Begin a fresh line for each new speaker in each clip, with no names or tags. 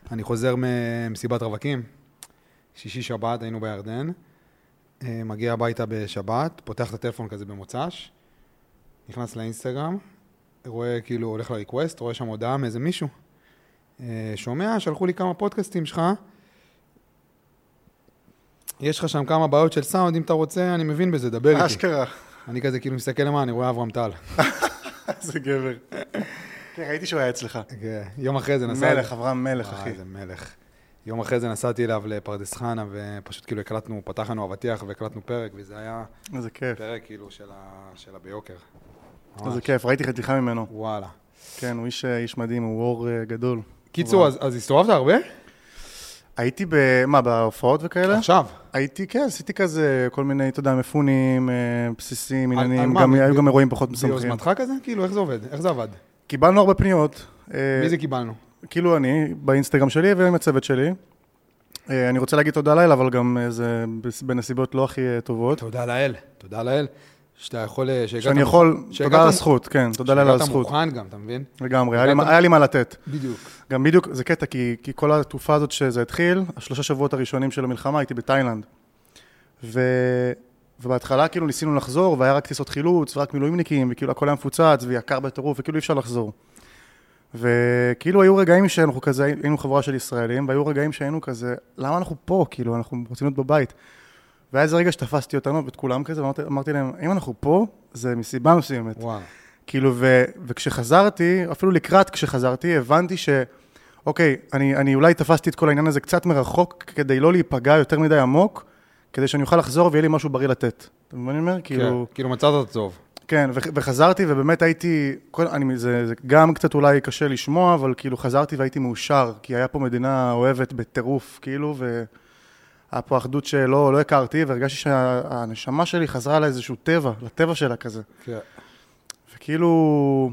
אני חוזר ממסיבת רווקים, שישי שבת, היינו בירדן, מגיע הביתה בשבת, פותח את הטלפון כזה במוצ"ש, נכנס לאינסטגרם, רואה כאילו, הולך לריקווסט, רואה שם הודעה מאיזה מישהו, שומע, שלחו לי כמה פודקאסטים שלך, יש לך שם כמה בעיות של סאונד, אם אתה רוצה, אני מבין בזה, דבר איתי.
אשכרה.
אני כזה כאילו מסתכל למה, אני רואה אברהם טל.
זה גבר. כן, ראיתי שהוא היה אצלך.
יום אחרי זה נסעתי...
מלך, אברהם מלך, אחי.
איזה מלך. יום אחרי זה נסעתי אליו לפרדס חנה, ופשוט כאילו הקלטנו, פתחנו אבטיח והקלטנו פרק, וזה היה...
איזה כיף.
פרק כאילו של הביוקר.
איזה כיף, ראיתי חתיכה ממנו.
וואלה.
כן, הוא איש מדהים, הוא אור גדול.
קיצור, אז הסתובבת הרבה?
הייתי בהופעות וכאלה?
עכשיו.
הייתי, כן, עשיתי כזה כל מיני, אתה יודע, מפונים, בסיסים, עניינים,
על מה?
היו גם אירועים פחות משמחים.
ביוזמתך כזה? כאילו, איך זה עובד? איך זה עבד?
קיבלנו הרבה פניות.
מי זה קיבלנו?
כאילו אני, באינסטגרם שלי ועם הצוות שלי. אני רוצה להגיד תודה לאל, אבל גם זה בנסיבות לא הכי טובות.
תודה לאל, תודה לאל. שאתה יכול...
שאני יכול, תודה על הזכות, כן, תודה לאל על הזכות.
שהגעת מוכן גם, אתה מבין?
לגמרי, היה לי מה לתת.
בדיוק.
גם בדיוק, זה קטע, כי כל התקופה הזאת שזה התחיל, 3 שבועות הראשונים של המלחמה, הייתי בתאילנד. ובהתחלה כאילו ניסינו לחזור, והיה רק טיסות חילוץ, ורק מילואימניקים, וכאילו הכל היה מפוצץ, ויקר בטירוף, וכאילו אי אפשר לחזור. וכאילו היו רגעים שאנחנו כזה, היינו חברה של ישראלים, והיו רגעים שהיינו כזה, למה אנחנו פה? כאילו, אנחנו רוצים להיות בבית. והיה איזה רגע שתפסתי אותנו, ואת כולם כזה, ואמרתי להם, אם אנחנו פה, זה מסיבה מסוימת.
וואו.
כאילו, וכשחזרתי, אפילו לקראת כשחזרתי, הבנתי אוקיי, אני אולי תפסתי את כל העניין הזה קצת מרחוק, כדי לא להיפגע יותר מדי עמוק, כדי שאני אוכל לחזור ויהיה לי משהו בריא לתת. אתה מבין, אני אומר?
כאילו מצאת טוב.
כן, וחזרתי, ובאמת הייתי, זה גם קצת אולי קשה לשמוע, אבל כאילו חזרתי והייתי מאושר, כי היה פה מדינה אוהבת בטירוף, כאילו, והיה פה אחדות שלא הכרתי, והרגשתי שהנשמה שלי חזרה לאיזשהו טבע, לטבע שלה כזה.
כן.
וכאילו,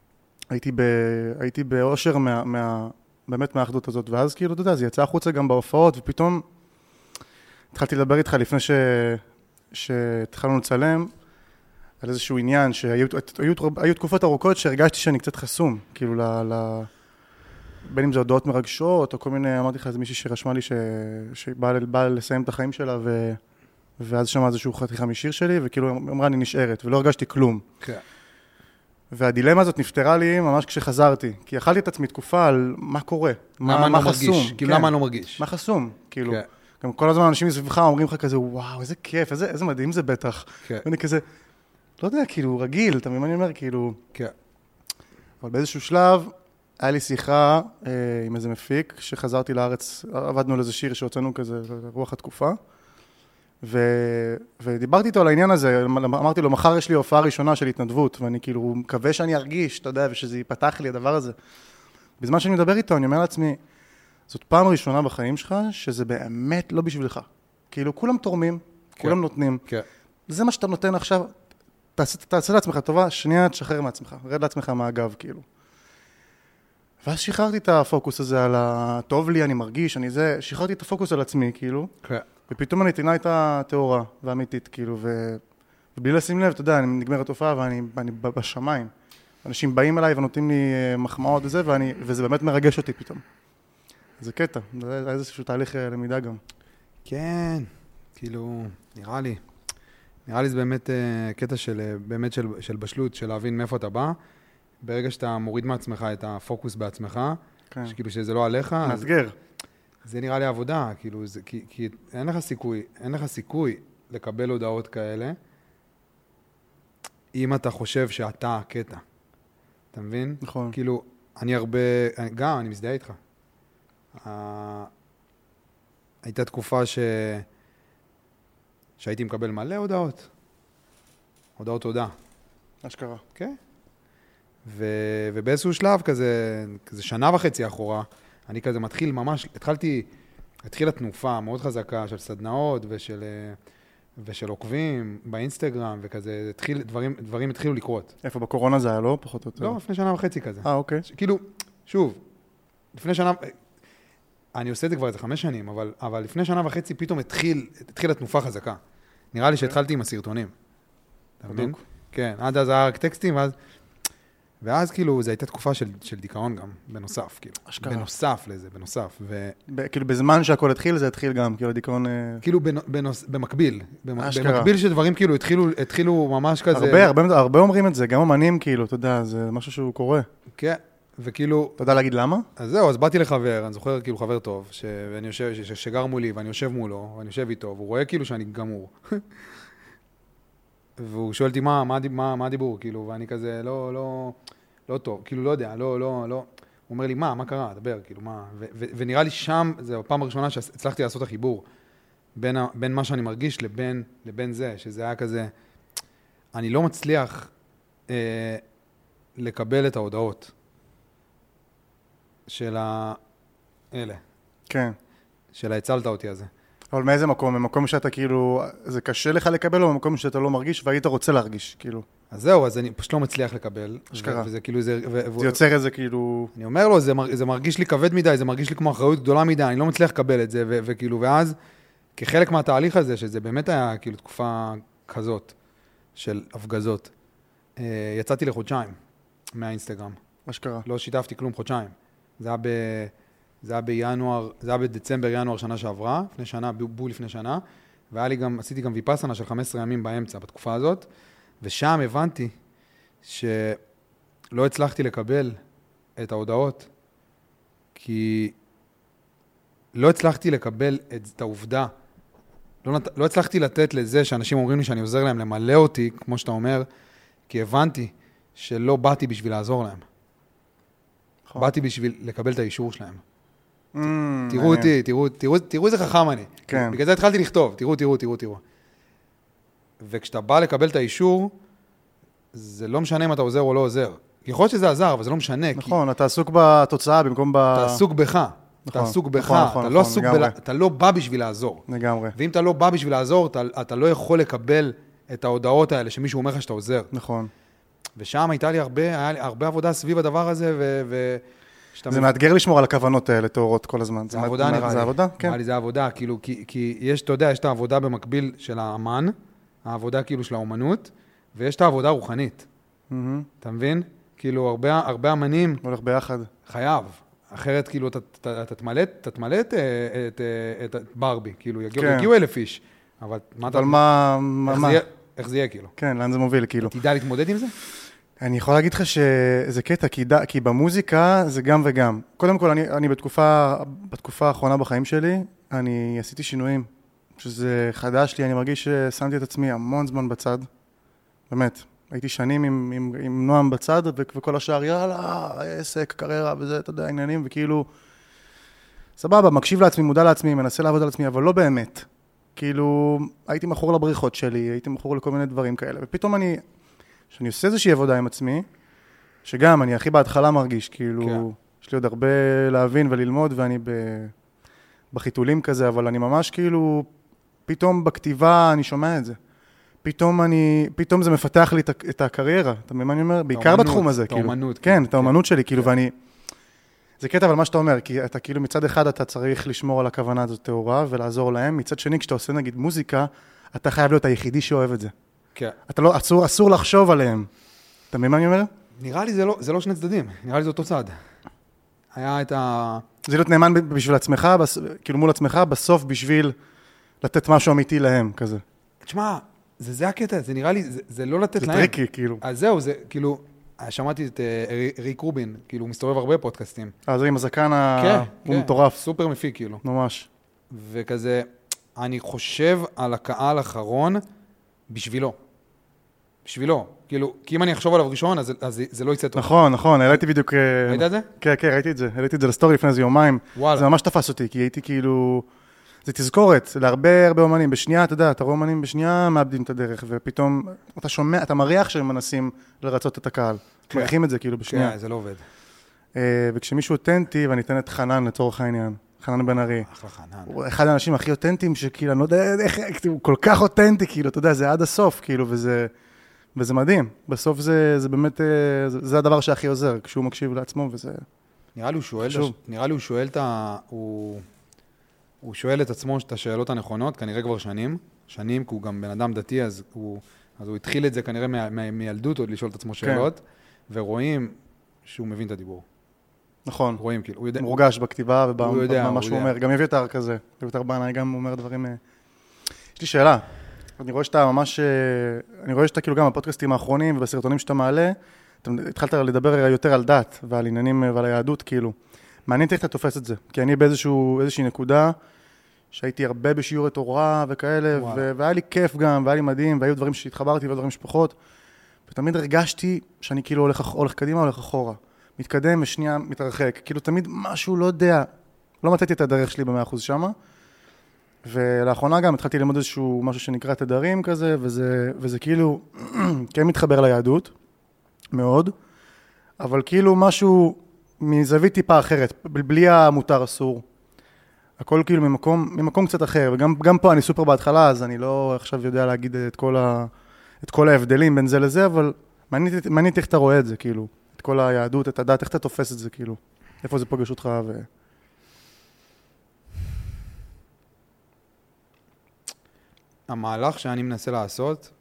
הייתי באושר באמת מהאחדות הזאת, ואז כאילו, אתה יודע, זה יצא החוצה גם בהופעות, ופתאום התחלתי לדבר איתך לפני שהתחלנו לצלם, על איזשהו עניין, שהיו תקופות ארוכות שהרגשתי שאני קצת חסום, כאילו בין אם זה הודעות מרגשות, או כל מיני, אמרתי לך, איזה מישהי שרשמה לי שבאה לסיים את החיים שלה, ואז שמעה איזשהו חתיכה משיר שלי, וכאילו אמרה, אני נשארת, ולא הרגשתי כלום.
כן.
והדילמה הזאת נפתרה לי ממש כשחזרתי, כי אכלתי את עצמי תקופה על מה קורה, מה חסום.
כאילו, למה אני לא מרגיש?
מה חסום, כאילו. גם כל הזמן אנשים מסביבך אומרים לך כזה, וואו, איזה כיף, איזה מדהים זה בטח. ואני כזה, לא יודע, כאילו, רגיל, אתה מבין מה אני אומר? כאילו... כן. אבל באיזשהו שלב, היה לי שיחה עם איזה מפיק, שחזרתי לארץ, עבדנו על איזה שיר שהוצאנו כזה, רוח התקופה, ודיברתי איתו על העניין הזה, אמרתי לו, מחר יש לי הופעה ראשונה של התנדבות, ואני כאילו מקווה שאני ארגיש, אתה יודע, ושזה ייפתח לי הדבר הזה. בזמן שאני מדבר איתו, אני אומר לעצמי, זאת פעם ראשונה בחיים שלך, שזה באמת לא בשבילך. כאילו, כולם תורמים, כולם נותנים. זה מה שאתה נותן עכשיו, תעשה לעצמך טובה, שנייה תשחרר מעצמך, רד לעצמך מהגב, כאילו. ואז שחררתי את הפוקוס הזה על הטוב לי, אני מרגיש, שחררתי את הפוקוס על עצמי, כאילו, ופתאום הנתינה הייתה תאורה ואמיתית, כאילו, ובלי לשים לב, אתה יודע, אני נגמרת תופעה ואני בשמיים. אנשים באים אליי ונותנים לי מחמאות וזה, וזה באמת מרגש אותי פתאום. זה קטע, זה איזשהו תהליך למידה גם.
כן, כאילו, נראה לי זה באמת קטע של בשלות, של להבין מאיפה אתה בא. ברגע שאתה מוריד מעצמך את הפוקוס בעצמך, שכאילו שזה לא עליך,
מאתגר.
זה נראה לי עבודה, כאילו, כי אין לך סיכוי לקבל הודעות כאלה, אם אתה חושב שאתה הקטע. אתה מבין?
נכון.
כאילו, אני מזדהה איתך. הייתה תקופה שהייתי מקבל מלא הודעות תודה.
אשכרה.
כן. ובאיזשהו שלב כזה 1.5 שנה אחורה, אני כזה מתחיל ממש, התחילה תנופה מאוד חזקה של סדנאות ושל עוקבים באינסטגרם, וכזה דברים התחילו לקרות.
איפה בקורונה זה היה, לא? פחות או יותר.
לא, לפני 1.5 שנה כזה.
אוקיי.
כאילו, שוב, לפני שנה, אני עושה את זה כבר איזה 5 שנים, אבל לפני 1.5 שנה פתאום התחילה תנופה חזקה. נראה לי שהתחלתי עם הסרטונים. אתה מבין? כן, עד אז היה רק טקסטים, ואז כאילו, זו הייתה תקופה של דיכאון גם, בנוסף, כאילו.
אשכרה.
בנוסף לזה, בנוסף.
כאילו בזמן שהכל התחיל, זה התחיל גם, כאילו דיכאון...
כאילו במקביל.
אשכרה.
במקביל שדברים כאילו התחילו ממש כזה...
הרבה אומרים את זה, גם אמנים כאילו, אתה יודע, זה משהו שהוא קורה.
כן, וכאילו...
אתה יודע להגיד למה?
אז זהו, אז באתי לחבר, אני זוכר כאילו חבר טוב, שגר מולי, ואני יושב מולו, ואני יושב איתו, והוא רואה כאילו שאני גמור. והוא שואל אותי, מה הדיבור, כאילו, ואני כזה, לא טוב, כאילו, לא יודע, לא. הוא אומר לי, מה קרה? דבר, כאילו, מה? ונראה לי שם, זו הפעם הראשונה שהצלחתי לעשות החיבור, בין מה שאני מרגיש לבין זה, שזה היה כזה, אני לא מצליח לקבל את ההודעות של האלה.
כן.
של הצלת אותי הזה.
אבל מאיזה מקום? ממקום שאתה כאילו, זה קשה לך לקבל, או במקום שאתה לא מרגיש, והיית רוצה להרגיש, כאילו.
אז זהו, אז אני פשוט לא מצליח לקבל.
אשכרה.
וזה כאילו,
זה יוצר איזה כאילו...
אני אומר לו, זה מרגיש לי כבד מדי, זה מרגיש לי כמו אחריות גדולה מדי, אני לא מצליח לקבל את זה, וכאילו, ואז, כחלק מהתהליך הזה, שזה באמת היה כאילו תקופה כזאת, של הפגזות, יצאתי לחודשיים מהאינסטגרם.
אשכרה.
לא שיתפתי כלום חודשיים. זה היה בינואר, זה היה בדצמבר, ינואר שנה שעברה, לפני שנה, בול לפני שנה, עשיתי גם ויפאסנה של 15 ימים באמצע, בתקופה הזאת, ושם הבנתי שלא הצלחתי לקבל את ההודעות, כי לא הצלחתי לקבל את העובדה, לא הצלחתי לתת לזה שאנשים אומרים לי שאני עוזר להם למלא אותי, כמו שאתה אומר, כי הבנתי שלא באתי בשביל לעזור להם. באתי בשביל לקבל את האישור שלהם. תראו אותי, תראו איזה חכם אני.
כן.
בגלל זה התחלתי לכתוב, תראו. וכשאתה בא לקבל את האישור, זה לא משנה אם אתה עוזר או לא עוזר. יכול להיות שזה עזר, אבל זה לא משנה.
נכון, אתה עסוק בתוצאה במקום
אתה עסוק בך. אתה עסוק בך. אתה לא בא בשביל לעזור.
לגמרי.
ואם אתה לא בא בשביל לעזור, אתה לא יכול לקבל את ההודעות האלה שמישהו אומר לך שאתה עוזר.
נכון.
ושם הייתה לי הרבה עבודה סביב הדבר הזה,
זה מאתגר לשמור על הכוונות האלה, תאורות כל הזמן.
זה עבודה נראה לי.
זה עבודה? כן.
נראה לי זה עבודה, כאילו, כי יש, אתה יודע, יש את העבודה במקביל של האמן, העבודה כאילו של האומנות, ויש את העבודה הרוחנית. אתה מבין? כאילו, הרבה אמנים...
הולך ביחד.
חייב. אחרת, כאילו, אתה תמלא את ברבי, כאילו, יגיעו 1,000 איש. אבל מה... איך זה יהיה, כאילו?
כן, לאן זה מוביל, כאילו.
תדע להתמודד עם זה?
אני יכול להגיד לך שזה קטע, כי במוזיקה זה גם וגם. קודם כל, אני בתקופה האחרונה בחיים שלי, אני עשיתי שינויים, שזה חדש לי, אני מרגיש ששמתי את עצמי המון זמן בצד. באמת, הייתי שנים עם נועם בצד, וכל השאר, יאללה, עסק, קריירה וזה, אתה יודע, עניינים, וכאילו, סבבה, מקשיב לעצמי, מודע לעצמי, מנסה לעבוד על עצמי, אבל לא באמת. כאילו, הייתי מכור לבריחות שלי, הייתי מכור לכל מיני דברים כאלה, ופתאום שאני עושה איזושהי עבודה עם עצמי, שגם אני הכי בהתחלה מרגיש, כאילו, כן. יש לי עוד הרבה להבין וללמוד, ואני בחיתולים כזה, אבל אני ממש כאילו, פתאום בכתיבה אני שומע את זה. פתאום זה מפתח לי את הקריירה, אתה מבין מה אני אומר? בעיקר בתחום הזה, כאילו.
האומנות.
כן, את האומנות שלי, כאילו, ואני... זה קטע, אבל מה שאתה אומר, כי אתה כאילו מצד אחד אתה צריך לשמור על הכוונה הזאת תאורה ולעזור להם, מצד שני, כשאתה עושה נגיד מוזיקה, אתה חייב להיות היחידי שאוהב את זה.
כן.
אתה לא, אסור לחשוב עליהם. אתה מבין מה אני אומר?
נראה לי זה לא שני צדדים, נראה לי זה אותו צד. היה את
זה להיות נאמן בשביל עצמך, כאילו מול עצמך, בסוף בשביל לתת משהו אמיתי להם, כזה.
תשמע, זה הקטע, זה נראה לי, זה לא לתת להם.
זה טריקי, כאילו.
אז זהו, זה כאילו, שמעתי את ריק רובין, כאילו, הוא מסתובב הרבה פודקאסטים.
זה עם הזקן הוא מטורף.
סופר מפיק, כאילו.
ממש.
וכזה, אני חושב על הקהל האחרון בשבילו. כאילו, כי אם אני אחשוב עליו ראשון, אז זה לא יצא טוב.
נכון, העליתי בדיוק...
ראית את זה?
כן, ראיתי את זה. העליתי את זה לסטורי לפני איזה יומיים. זה ממש תפס אותי, כי הייתי כאילו... זה תזכורת, להרבה אומנים. בשנייה, אתה יודע, אתה רואה אומנים בשנייה, מאבדים את הדרך, ופתאום אתה שומע, אתה מריח שהם מנסים לרצות את הקהל. מריחים את זה כאילו בשנייה.
כן, זה לא עובד.
וכשמישהו אותנטי, ואני אתן את חנן לצורך העניין, חנן בן ארי.
אחלה חנן.
הוא אחד האנשים הכי אותנטיים, שכאילו, אני לא יודע איך, הוא כל כך אותנטי, כאילו, אתה יודע, זה עד הסוף, כאילו, וזה מדהים. בסוף זה באמת, זה הדבר שהכי עוזר, כשהוא מקשיב לעצמו, וזה...
נראה לי הוא שואל את עצמו את השאלות הנכונות, כנראה כבר שנים, כי הוא גם בן אדם דתי, אז הוא התחיל את זה כנראה מילדות, עוד לשאול את עצמו שאלות, ורואים שהוא מבין את הדיבור.
נכון.
רואים, כאילו, הוא יודע.
מורגש בכתיבה
הוא יודע,
ובמה
הוא
שהוא
יודע.
אומר. גם יביתר כזה. יביתר בנאי גם אומר דברים... יש לי שאלה. אני רואה שאתה ממש... אני רואה שאתה כאילו גם בפודקאסטים האחרונים ובסרטונים שאתה מעלה, אתה התחלת לדבר יותר על דת ועל עניינים ועל היהדות, כאילו. מעניין איך אתה תופס את זה. כי אני באיזושהי נקודה שהייתי הרבה בשיעורי תורה וכאלה, והיה לי כיף גם, והיה לי מדהים, והיו דברים שהתחברתי ודברים שפחות, ותמיד הרגשתי שאני כאילו הולך קדימה, הולך אחורה. מתקדם ושנייה מתרחק. כאילו תמיד משהו לא יודע, לא מצאתי את הדרך שלי ב100% שמה, ולאחרונה גם התחלתי ללמוד איזשהו משהו שנקרא תדרים כזה, וזה כאילו כן מתחבר ליהדות, מאוד, אבל כאילו משהו מזווית טיפה אחרת, בלי המותר אסור. הכל כאילו ממקום קצת אחר, וגם פה אני סופר בהתחלה, אז אני לא עכשיו יודע להגיד את כל ההבדלים בין זה לזה, אבל מעניין איך אתה רואה את זה, כאילו, את כל היהדות, את הדת, איך אתה תופס את זה, כאילו, איפה זה פוגש אותך
המהלך שאני מנסה לעשות,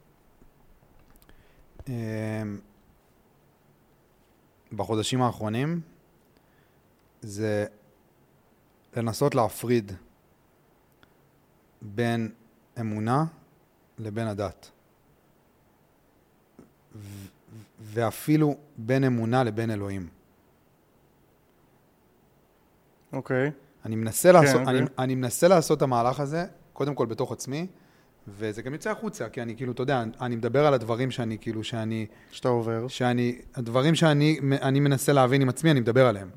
בחודשים האחרונים, זה לנסות להפריד בין אמונה לבין הדת. ואפילו בין אמונה לבין אלוהים.
אוקיי.
אני מנסה לעשות את המהלך הזה, קודם כל בתוך עצמי, וזה גם יוצא החוצה, כי אני כאילו, אתה יודע, אני מדבר על הדברים שאני כאילו,
שאתה עובר.
הדברים שאני מנסה להבין עם עצמי, אני מדבר עליהם.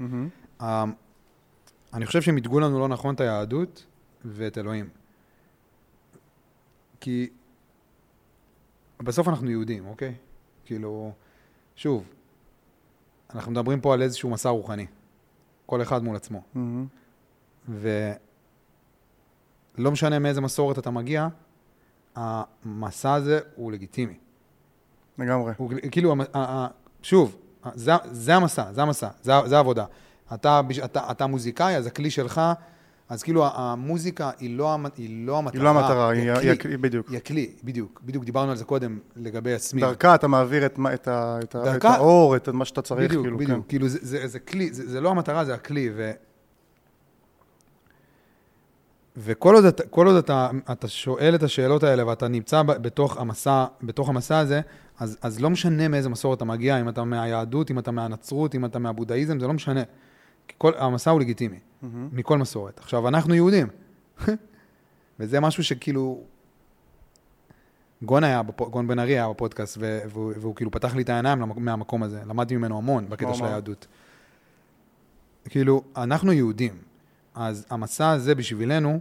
אני חושב שהם ידגו לנו לא נכון את היהדות ואת אלוהים. כי בסוף אנחנו יהודים, אוקיי? כאילו, שוב, אנחנו מדברים פה על איזשהו מסע רוחני. כל אחד מול עצמו. ולא משנה מאיזה מסורת אתה מגיע, המסע הזה הוא לגיטימי.
לגמרי.
כאילו, שוב, זה המסע, זה העבודה. אתה מוזיקאי, אז הכלי שלך, אז כאילו המוזיקה היא לא המטרה.
היא לא המטרה, היא בדיוק.
היא הכלי, בדיוק דיברנו על זה קודם לגבי עצמי.
דרכה אתה מעביר את האור, את מה שאתה צריך.
בדיוק, כאילו זה כלי, זה לא המטרה, זה הכלי. וכל עוד אתה שואל את השאלות האלה, ואתה נמצא בתוך המסע הזה, אז לא משנה מאיזה מסורת אתה מגיע, אם אתה מהיהדות, אם אתה מהנצרות, אם אתה מהבודהיזם, זה לא משנה. המסע הוא לגיטימי, מכל מסורת. עכשיו, אנחנו יהודים. וזה משהו שכאילו, גון בן ארי היה בפודקאסט, והוא כאילו פתח לי את העיניים מהמקום הזה. למדתי ממנו המון בקטע של היהדות. כאילו, אנחנו יהודים. אז המסע הזה בשבילנו,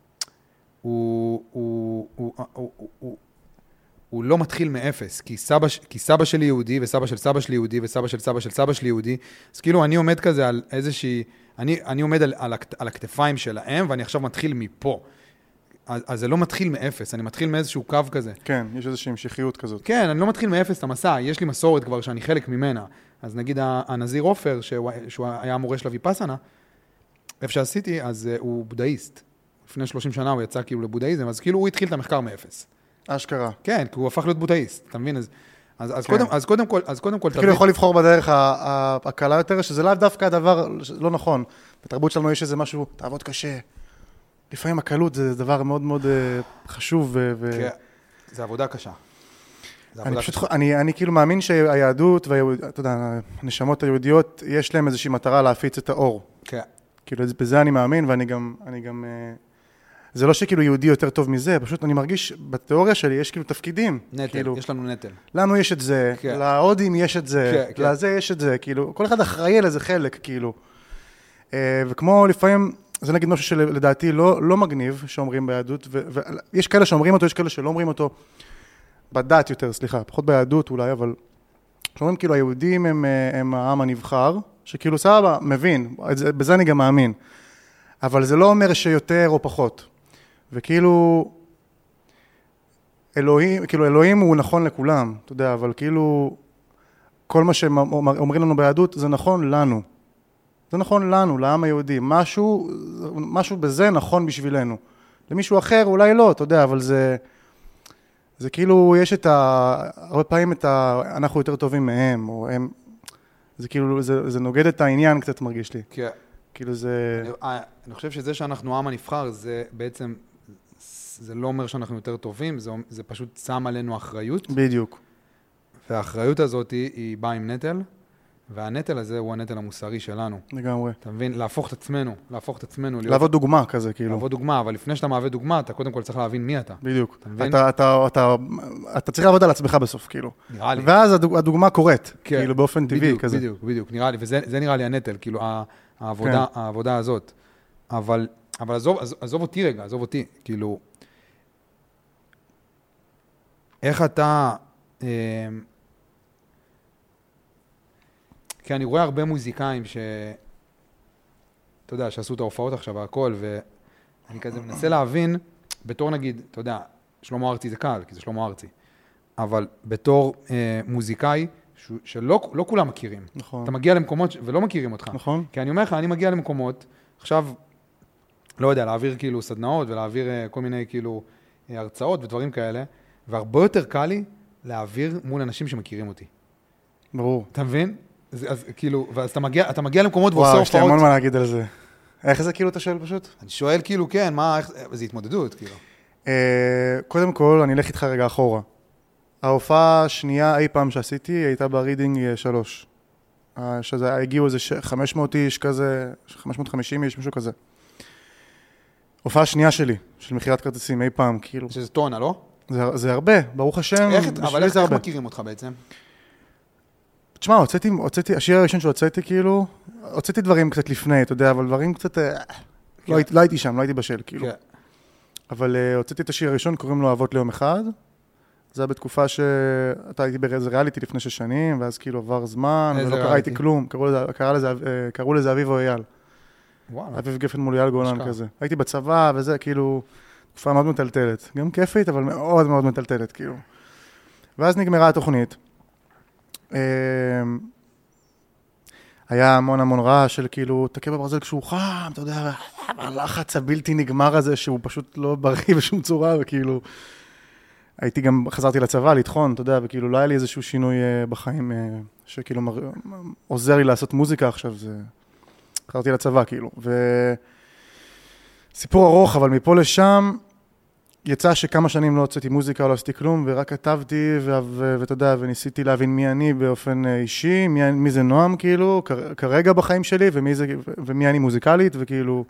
הוא לא מתחיל מאפס, כי סבא שלי יהודי, וסבא של סבא שלי יהודי, וסבא של סבא של סבא שלי יהודי, אז כאילו אני עומד כזה על איזושהי, אני עומד על הכתפיים שלהם, ואני עכשיו מתחיל מפה. אז זה לא מתחיל מאפס, אני מתחיל מאיזשהו קו כזה.
כן, יש איזושהי המשכיות כזאת.
כן, אני לא מתחיל מאפס את המסע, יש לי מסורת כבר שאני חלק ממנה. אז נגיד הנזיר עופר, שהוא היה מורה של הויפאסנה, איפה שעשיתי, אז הוא בודהיסט. לפני 30 שנה הוא יצא כאילו לבודהיזם, אז כאילו הוא התחיל את המחקר מאפס.
אשכרה.
כן, כי הוא הפך להיות בודהיסט, אתה מבין? אז קודם כל...
כאילו יכול לבחור בדרך הקלה יותר, שזה לאו דווקא הדבר לא נכון. בתרבות שלנו יש איזה משהו, תעבוד קשה. לפעמים הקלות זה דבר מאוד מאוד חשוב.
כן, זה עבודה קשה.
אני כאילו מאמין שהיהדות, אתה יודע, הנשמות היהודיות, יש להם איזושהי מטרה להפיץ את האור.
כן.
כאילו, בזה אני מאמין, ואני גם... זה לא שכאילו יהודי יותר טוב מזה, פשוט אני מרגיש, בתיאוריה שלי יש כאילו תפקידים.
נטל,
כאילו,
יש לנו נטל.
לנו יש את זה,
כן.
להודים יש את זה,
כן.
לזה יש את זה, כאילו, כל אחד אחראי על איזה חלק, כאילו. וכמו לפעמים, זה נגיד משהו שלדעתי לא מגניב, שאומרים ביהדות, ויש כאלה שאומרים אותו, יש כאלה שלא אומרים אותו, בדת יותר, סליחה, פחות ביהדות אולי, אבל שאומרים כאילו היהודים הם העם הנבחר, שכאילו סבא, מבין, בזה אני גם מאמין. אבל זה לא אומר שיותר או פחות. וכאילו, אלוהים הוא נכון לכולם, אתה יודע, אבל כאילו, כל מה שאומרים לנו ביהדות, זה נכון לנו. זה נכון לנו, לעם היהודי. משהו בזה נכון בשבילנו. למישהו אחר אולי לא, אתה יודע, אבל זה כאילו, יש הרבה פעמים אנחנו יותר טובים מהם, או הם, זה כאילו, זה נוגד את העניין קצת מרגיש לי.
כן.
כאילו זה...
אני חושב שזה שאנחנו עם הנבחר, זה בעצם, זה לא אומר שאנחנו יותר טובים, זה פשוט שם עלינו אחריות.
בדיוק.
והאחריות הזאת היא באה עם נטל, והנטל הזה הוא הנטל המוסרי שלנו.
לגמרי.
אתה מבין? להפוך את עצמנו.
לעבוד דוגמה כזה, כאילו.
לעבוד דוגמה, אבל לפני שאתה מהווה דוגמה, אתה קודם כל צריך להבין מי אתה.
בדיוק.
אתה מבין?
אתה צריך לעבוד על עצמך בסוף, כאילו.
נראה לי.
ואז הדוגמה קורית,
כן.
כאילו באופן טבעי
בדיוק,
כזה.
בדיוק, נראה לי, וזה נראה לי הנטל, כאילו, העבודה הזאת. אבל עזוב אותי רגע, עזוב אותי, כאילו, איך אתה, כי אני רואה הרבה מוזיקאים אתה יודע, שעשו את ההופעות עכשיו והכל, ואני כזה מנסה להבין, בתור נגיד, אתה יודע, שלמה ארצי זה קל, כי זה שלמה ארצי, אבל בתור מוזיקאי, שלא כולם מכירים.
נכון.
אתה מגיע למקומות ולא מכירים אותך.
נכון.
כי אני אומר לך, אני מגיע למקומות, עכשיו, לא יודע, להעביר כאילו סדנאות ולהעביר כל מיני כאילו הרצאות ודברים כאלה, והרבה יותר קל לי להעביר מול אנשים שמכירים אותי.
ברור.
אתה מבין? אז כאילו, ואז אתה מגיע למקומות ועושה
וואו,
הופעות.
יש לי המון מה להגיד על זה. איך זה כאילו אתה שואל פשוט?
אני שואל כאילו, כן, מה, זה התמודדות, כאילו.
קודם כל, אני אלך איתך רגע אחורה. ההופעה השנייה אי פעם שעשיתי הייתה ברידינג 3. שזה הגיעו איזה 500 איש כזה, 550 איש, משהו כזה. הופעה שנייה שלי, של מכירת כרטיסים אי פעם, כאילו.
שזה טונה, לא?
זה הרבה, ברוך השם.
אבל איך מכירים אותך בעצם?
תשמע, הוצאתי, השיר הראשון שהוצאתי כאילו, הוצאתי דברים קצת לפני, אתה יודע, אבל דברים קצת, לא הייתי שם, לא הייתי בשל, כאילו. אבל הוצאתי את השיר הראשון, קוראים לו אהבות ליום אחד. זה היה בתקופה שאתה הייתי באיזה ריאליטי לפני 6 שנים, ואז כאילו עבר זמן, ולא קראתי כלום, קראו לזה אביב או אייל. אביב גפן מול אייל גולן כזה. הייתי בצבא וזה, כאילו, תקופה מאוד מטלטלת. גם כיפית, אבל מאוד מאוד מטלטלת, כאילו. ואז נגמרה התוכנית. היה המון רעש של כאילו, תקע בברזל כשהוא חם, אתה יודע, הלחץ הבלתי נגמר הזה, שהוא פשוט לא בריא בשום צורה, וכאילו, הייתי גם, חזרתי לצבא, לטחון, אתה יודע, וכאילו, לא היה לי איזשהו שינוי בחיים, שכאילו עוזר לי לעשות מוזיקה עכשיו, חזרתי לצבא, כאילו, סיפור ארוך, אבל מפה לשם, יצא שכמה שנים לא הוצאתי מוזיקה, לא עשיתי כלום, ורק כתבתי, ואתה יודע, וניסיתי להבין מי אני באופן אישי, מי זה נועם, כאילו, כרגע בחיים שלי, ומי אני מוזיקלית, וכאילו,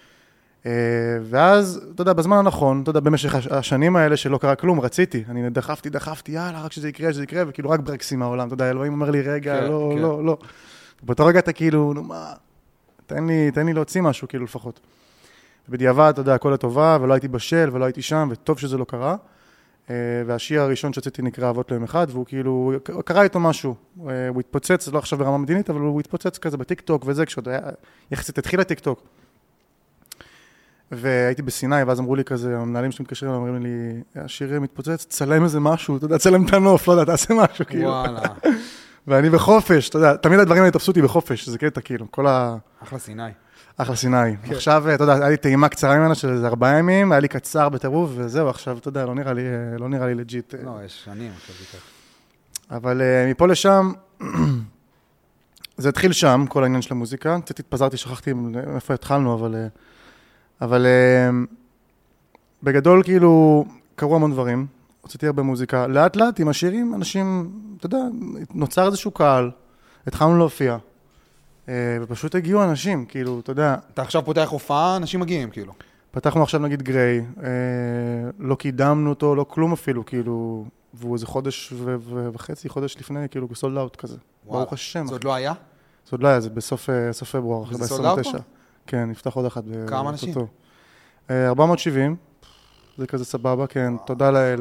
ואז, אתה יודע, בזמן הנכון, אתה יודע, במשך השנים האלה שלא קרה כלום, רציתי, אני דחפתי, יאללה, רק שזה יקרה, וכאילו, רק ברקסים מהעולם, אתה יודע, אלוהים אומר לי, רגע, לא. באותו רגע אתה כאילו, נו מה, תן לי להוציא משהו, כאילו, לפחות. בדיעבד, אתה יודע, הכל הטובה, ולא הייתי בשל, ולא הייתי שם, וטוב שזה לא קרה. והשיר הראשון שהוצאתי נקרא אהבות ליום אחד, והוא כאילו, קרה איתו משהו. הוא התפוצץ, לא עכשיו ברמה מדינית, אבל הוא התפוצץ כזה בטיקטוק וזה, כשעוד היה, יחסית התחיל הטיקטוק. והייתי בסיני, ואז אמרו לי כזה, המנהלים שמתקשרים, אומרים לי, השיר מתפוצץ, צלם איזה משהו, אתה יודע, צלם את הנוף, לא יודע, תעשה משהו, כאילו.
וואלה.
ואני בחופש, אתה יודע, תמיד הדברים האלה תפסו אותי בחופש, זה קטע, כאילו, כל
אחלה סיני.
אחלה סיני. עכשיו, אתה יודע, היה לי טעימה קצרה ממנה של איזה 4 ימים, היה לי קצר בטירוף, וזהו, עכשיו, אתה יודע, לא נראה לי לג'יט.
לא, יש שנים, עכשיו זה ככה.
אבל מפה לשם, זה התחיל שם, כל העניין של המוזיקה. קצת התפזרתי, שכחתי איפה התחלנו, אבל בגדול, כאילו, קרו המון דברים. הוצאתי הרבה מוזיקה. לאט לאט, עם השירים, אנשים, אתה יודע, נוצר איזשהו קהל, התחלנו להופיע. ופשוט הגיעו אנשים, כאילו, אתה יודע.
אתה עכשיו פותח הופעה, אנשים מגיעים, כאילו.
פתחנו עכשיו נגיד גריי, לא קידמנו אותו, לא כלום אפילו, כאילו, והוא איזה חודש וחצי, חודש לפני, כאילו, סולד אאוט כזה. ברוך השם.
זה עוד לא היה?
זה עוד לא היה, זה בסוף פברואר,
וזה סולד אאוט?
כן, נפתח עוד אחת.
כמה אנשים?
470, זה כזה סבבה, כן, תודה לאל.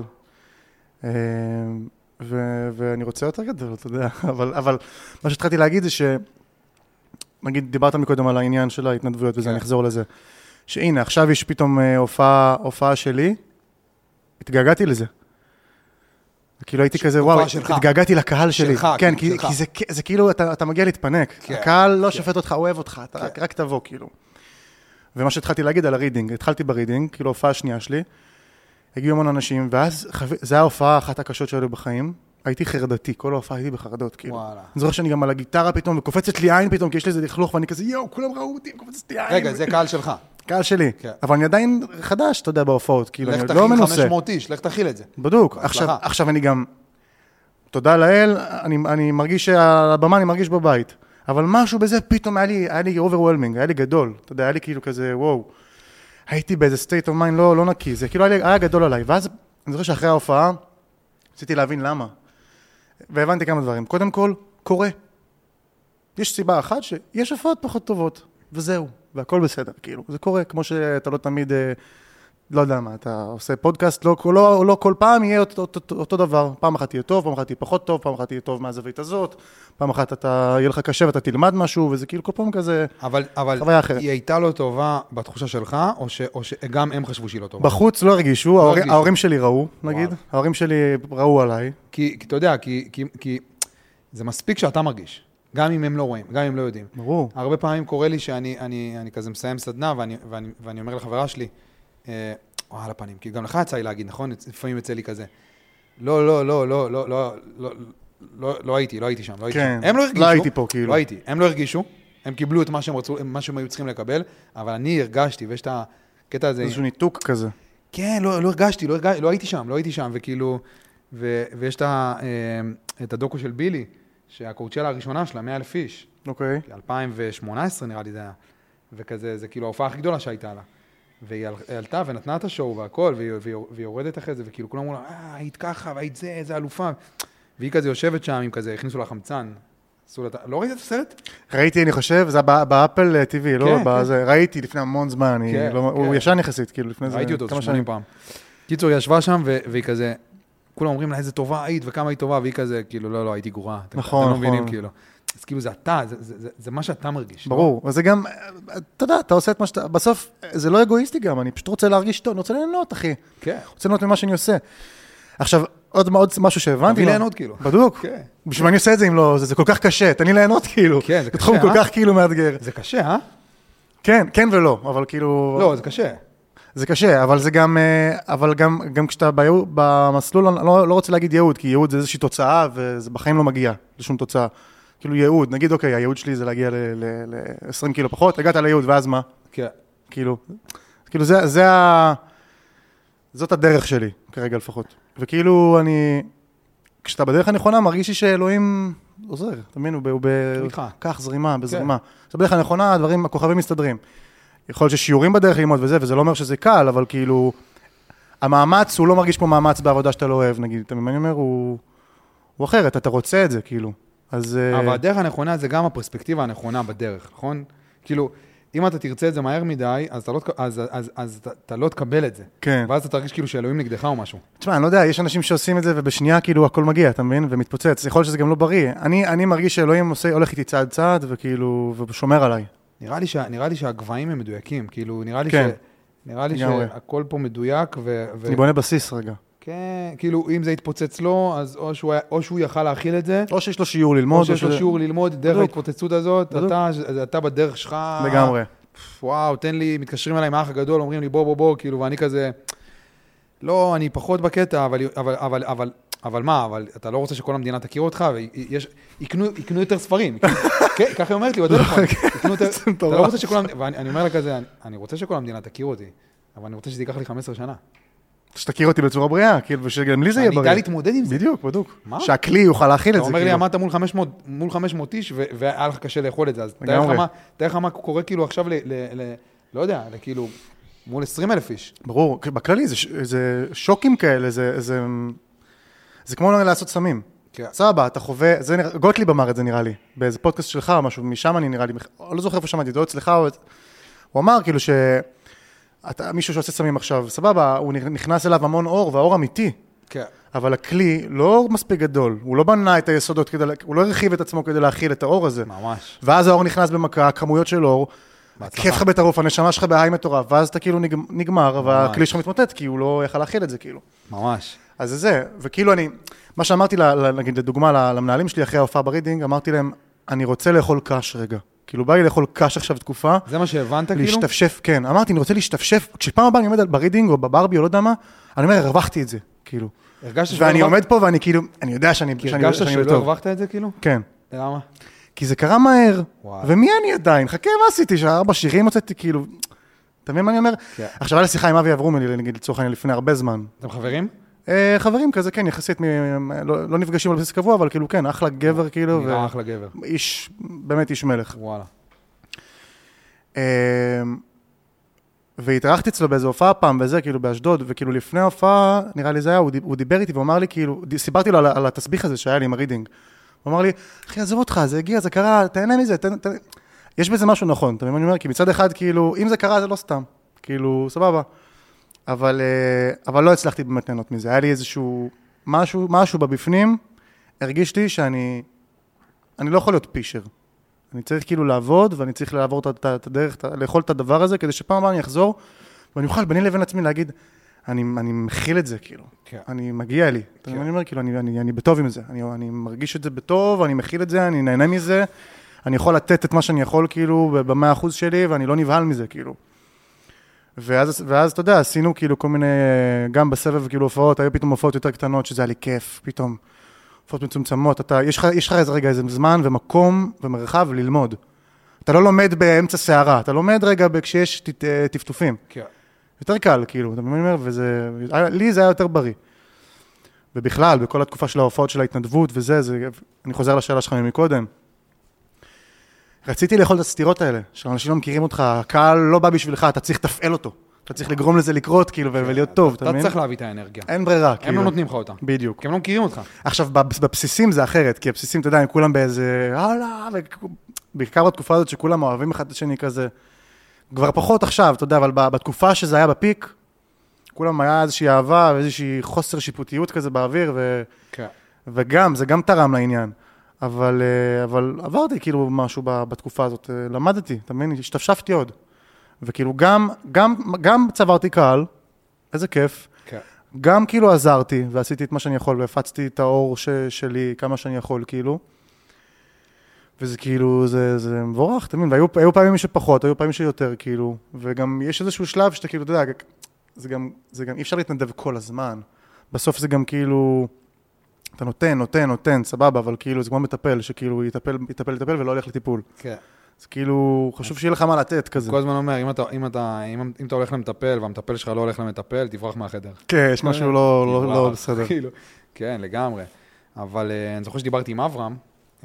ואני רוצה יותר גדול, אתה יודע, אבל מה שהתחלתי להגיד זה נגיד, דיברת מקודם על העניין של ההתנדבויות, וזה, אני אחזור לזה. שהנה, עכשיו יש פתאום הופעה שלי, התגעגעתי לזה. כאילו הייתי כזה, וואו, התגעגעתי לקהל שלי. כן, כי זה כאילו, אתה מגיע להתפנק. הקהל לא שופט אותך, אוהב אותך, אתה רק תבוא, כאילו. ומה שהתחלתי להגיד על הרידינג, התחלתי ברידינג, כאילו, הופעה השנייה שלי, הגיעו המון אנשים, ואז זה ההופעה אחת הקשות שהיו בחיים, הייתי חרדתי, כל ההופעה הייתי בחרדות, כאילו.
וואלה.
אני זוכר שאני גם על הגיטרה פתאום, וקופצת לי עין פתאום, כי יש לי איזה לכלוך, ואני כזה, יואו, כולם ראו אותי, קופצת לי עין.
רגע, זה קהל שלך.
קהל שלי.
כן.
אבל אני עדיין חדש, אתה יודע, בהופעות, כאילו,
לך
אני לא
תכיל
מנוסה.
500 איש, לך תכיל את זה.
בדיוק.
בהצלחה.
עכשיו אני גם, תודה לאל, אני מרגיש שהבמה אני מרגיש בבית. אבל משהו בזה פתאום היה לי overwhelming, היה לי גדול. אתה יודע, היה לי כאילו כזה, וואו. הייתי באיזה state of mind לא נקי. זה כאילו היה גדול עליי. ואז אני זוכר שאחרי ההופעה, רציתי להבין למה. והבנתי כמה דברים. קודם כל, קורה. יש סיבה אחת שיש הופעות פחות טובות, וזהו. והכל בסדר, כאילו. זה קורה, כמו שאתה לא תמיד, לא יודע מה, אתה עושה פודקאסט, לא כל פעם יהיה אותו דבר. פעם אחת תהיה טוב, פעם אחת תהיה פחות טוב, פעם אחת תהיה טוב מהזווית הזאת, פעם אחת יהיה לך קשה ואתה תלמד משהו, וזה כאילו כל פעם כזה חוויה אחרת.
היא הייתה לא טובה בתחושה שלך, או שגם הם חשבו שהיא לא טובה?
בחוץ לא הרגישו, ההורים שלי ראו, נגיד. ההורים שלי ראו עליי.
כי אתה יודע, כי זה מספיק שאתה מרגיש. גם אם הם לא רואים, גם אם הם לא יודעים.
ברור.
הרבה פעמים קורה לי שאני כזה מסיים סדנה, ואני אומר לחברה שלי, על הפנים, כי גם לך יצא לי להגיד, נכון? לפעמים יצא לי כזה. לא הייתי שם,
כן,
הם לא הרגישו.
לא הייתי פה, כאילו.
לא הייתי, הם לא הרגישו, הם קיבלו את מה שהם רצו, מה שהם היו צריכים לקבל, אבל אני הרגשתי, ויש את הקטע הזה.
איזשהו ניתוק כזה.
כן, לא הרגשתי, לא הייתי שם, וכאילו, ויש את הדוקו של בילי, שהקורצ'לה הראשונה שלה, 100,000 איש.
אוקיי.
2018 נראה לי זה היה. וכזה, זה כאילו ההופעה הכי גדולה שהייתה לה. והיא עלתה ונתנה את השואו והכל, והיא יורדת אחרי זה, וכאילו כולם אמרו לה, היית ככה, והיית זה, איזה אלופה. והיא כזה יושבת שם, עם כזה, הכניסו לה חמצן. לא ראית את הסרט?
ראיתי, אני חושב, זה באפל TV, לא?
כן.
ראיתי לפני המון זמן, הוא ישן יחסית, כאילו לפני זה.
ראיתי אותו 80 פעם. קיצור, היא ישבה שם, והיא כזה, כולם אומרים לה, איזה טובה היית, וכמה היית טובה, והיא כזה, כאילו, לא, הייתי גרועה.
נכון,
אתם לא מבינים, כאילו. אז כאילו זה אתה, זה מה שאתה מרגיש.
ברור, וזה גם, אתה יודע, אתה עושה את מה שאתה, בסוף זה לא אגואיסטי גם, אני פשוט רוצה להרגיש טוב, אני רוצה ליהנות, אחי.
כן.
רוצה ליהנות ממה שאני עושה. עכשיו, עוד משהו שהבנתי.
תביא ליהנות, כאילו.
בדוק.
כן.
בשביל מה אני עושה את זה אם לא, זה כל כך קשה, תן לי ליהנות, כאילו.
כן, זה קשה,
תחום כל כך כאילו מאתגר.
זה קשה,
כן, כן ולא, אבל כאילו...
לא, זה קשה.
זה קשה, אבל זה גם, גם כשאתה במסלול, אני לא רוצה להגיד ייעוד, כי ייעוד זה איזושהי תוצאה, וזה בחיים לא מגיע לשום תוצאה. כאילו ייעוד, נגיד, אוקיי, הייעוד שלי זה להגיע ל-20 קילו פחות, הגעת לייעוד, ואז מה?
כן.
כאילו זאת הדרך שלי, כרגע לפחות. וכאילו כשאתה בדרך הנכונה, מרגיש לי שאלוהים עוזר, תמינו, הוא כך זרימה, בזרימה. כשאתה בדרך הנכונה, הכוכבים מסתדרים. יכול להיות ששיעורים בדרך ללמוד וזה לא אומר שזה קל, אבל כאילו, המאמץ, הוא לא מרגיש כמו מאמץ בעבודה שאתה לא אוהב, נגיד. אתה מבין, אני אומר, הוא אחרת, אתה רוצה את זה, כאילו.
אבל הדרך הנכונה זה גם הפרספקטיבה הנכונה בדרך, נכון? כאילו, אם אתה תרצה את זה מהר מדי, אז אתה לא תקבל את זה.
כן.
ואז אתה תרגיש כאילו שאלוהים נגדך או משהו.
תשמע, אני לא יודע, יש אנשים שעושים את זה ובשנייה כאילו הכל מגיע, אתה מבין? ומתפוצץ. יכול להיות שזה גם לא בריא. אני מרגיש שאלוהים הולך איתי צעד צעד וכאילו, ושומר עליי.
נראה לי שהגבהים הם מדויקים, כאילו, נראה לי
לגמרי.
שהכל פה מדויק
אני בונה בסיס רגע.
כן, כאילו, אם זה יתפוצץ לו, אז או שהוא יכל להכיל את זה,
או שיש לו שיעור ללמוד.
או שיש לו שיעור ללמוד דרך ההתפוצצות הזאת, אתה בדרך שלך.
לגמרי.
וואו, תן לי, מתקשרים אליי מהאח הגדול, אומרים לי בוא, כאילו, ואני כזה, לא, אני פחות בקטע, אבל מה, אבל אתה לא רוצה שכל המדינה תכיר אותך, ויקנו יותר ספרים. ככה היא אומרת לי, בטלפון. אתה לא רוצה שכל המדינה, ואני אומר לה כזה, אני רוצה שכל המדינה תכיר אותי, אבל אני רוצה שזה ייקח לי 15 שנה.
שתכיר אותי בצורה בריאה, כאילו, ושגם לי זה יהיה בריא.
אני יודע להתמודד עם זה.
בדיוק. שהכלי יוכל להכיל את זה.
אתה אומר לי, עמדת מול 500 איש, והיה לך קשה לאכול את זה, אז תאר לך מה קורה כאילו עכשיו לא יודע, כאילו, מול 20,000 איש.
ברור, בכללי זה שוקים כאלה, זה כמו לעשות סמים. סבבה, אתה חווה, גוטליב אמר את זה נראה לי, באיזה פודקאסט שלך או משהו, משם אני נראה לי, לא זוכר איפה שמעתי, זה אצלך, הוא אמר כאילו מישהו שעושה סמים עכשיו, סבבה, הוא נכנס אליו המון אור, והאור אמיתי.
כן.
אבל הכלי לא מספיק גדול, הוא לא בנה את היסודות, הוא לא הרחיב את עצמו כדי להכיל את האור הזה.
ממש.
ואז האור נכנס במכה, כמויות של אור, כיף לך בטרוף, הנשמה שלך בהיי מטורף, ואז אתה כאילו נגמר, והכלי שלך מתמוטט, כי הוא לא יכל להכיל את זה, כאילו.
ממש.
אז זה, וכאילו מה שאמרתי, נגיד, לדוגמה, למנהלים שלי אחרי ההופעה ברידינג, אמרתי להם, אני רוצה לאכול קש רגע. כאילו, בא לי לאכול קש עכשיו תקופה.
זה מה שהבנת, כאילו?
להשתפשף, כן. אמרתי, אני רוצה להשתפשף. כשפעם הבאה אני עומד ברידינג או בברבי או לא יודע מה, אני אומר, הרווחתי את זה.
כאילו. הרגשת שלא
ואני עומד פה ואני כאילו, אני יודע שאני
בטוב. הרגשת שלא הרווחת את זה כאילו?
כן.
למה?
כי זה קרה מהר, ומי אני עדיין? חכה, מה עשיתי? 4 שירים הוצאתי כאילו, אתה מבין מה אני אומר? עכשיו היה לי שיחה עם אבי אברומי, נגיד לצורך העניין לפני הרבה זמן.
אתם חברים?
חברים כזה, כן, יחסית, לא נפגשים על בסיס קבוע, אבל כאילו, כן, אחלה גבר, כאילו.
נראה אחלה גבר.
איש, באמת איש מלך.
וואלה.
והתארחתי אצלו באיזו הופעה פעם, וזה, כאילו, באשדוד, וכאילו, לפני ההופעה, נראה לי זה היה, הוא דיבר איתי, ואומר לי, כאילו, סיפרתי לו על התסביך הזה שהיה לי עם הרידינג. הוא אמר לי, אחי, עזוב אותך, זה הגיע, זה קרה, תהנה מזה, יש בזה משהו נכון, אתה מבין מה אני אומר? כי מצד אחד, כאילו, אם זה קרה, זה לא סתם. כאילו, סבבה. אבל לא הצלחתי באמת ליהנות מזה. היה לי איזשהו משהו בבפנים, הרגיש לי שאני לא יכול להיות פישר. אני צריך כאילו לעבוד, ואני צריך לעבור את הדרך, לאכול את הדבר הזה, כדי שפעם הבאה אני אחזור, ואני אוכל ביני לבין עצמי להגיד, אני מכיל את זה, כאילו. אני מגיע לי. אתה מבין מה אני אומר? כאילו, אני בטוב עם זה. אני מרגיש את זה בטוב, אני מכיל את זה, אני נהנה מזה, אני יכול לתת את מה שאני יכול, כאילו, ב100% שלי, ואני לא נבהל מזה, כאילו. ואז, אתה יודע, עשינו כאילו כל מיני, גם בסבב כאילו הופעות, היו פתאום הופעות יותר קטנות, שזה היה לי כיף, פתאום הופעות מצומצמות, יש לך איזה זמן ומקום ומרחב ללמוד. אתה לא לומד באמצע שערה, אתה לומד רגע כשיש טפטופים.
כן.
יותר קל, כאילו, אתה אומר, לי זה היה יותר בריא. ובכלל, בכל התקופה של ההופעות של ההתנדבות וזה, אני חוזר לשאלה שלך מקודם. רציתי לאכול את הסתירות האלה, שאנשים לא מכירים אותך, הקהל לא בא בשבילך, אתה צריך לתפעל אותו. אתה צריך לגרום לזה לקרות, כאילו, ולהיות טוב, אתה מבין?
אתה צריך להביא את האנרגיה.
אין ברירה, כאילו.
הם לא נותנים לך אותה.
בדיוק.
כי הם לא מכירים אותך.
עכשיו, בבסיסים זה אחרת, כי הבסיסים, אתה יודע, הם כולם באיזה, בעיקר בתקופה הזאת שכולם אוהבים אחד את השני כזה, כבר פחות עכשיו, אתה יודע, אבל בתקופה שזה היה בפיק, כולם היה איזושהי אהבה ואיזושהי חוסר שיפוטיות כזה באוויר, וגם, זה גם תרם לעניין. אבל עברתי כאילו משהו בתקופה הזאת, למדתי, אתה מבין? השתפשפתי עוד. וכאילו גם צברתי קהל, איזה כיף.
כן.
גם כאילו עזרתי ועשיתי את מה שאני יכול, והפצתי את האור שלי כמה שאני יכול, כאילו. וזה כאילו, זה מבורך, אתה מבין? והיו פעמים שפחות, היו פעמים שיותר, כאילו. וגם יש איזשהו שלב שאתה כאילו, אתה יודע, זה גם אי אפשר להתנדב כל הזמן. בסוף זה גם כאילו, אתה נותן, סבבה, אבל כאילו זה כמו מטפל, שכאילו יטפל ולא הולך לטיפול.
כן.
אז כאילו, חשוב שיהיה לך מה לתת כזה.
כל הזמן אומר, אם אתה הולך למטפל, והמטפל שלך לא הולך למטפל, תברח מהחדר.
כן, יש משהו לא בסדר.
כן, לגמרי. אבל אני זוכר שדיברתי עם אברהם,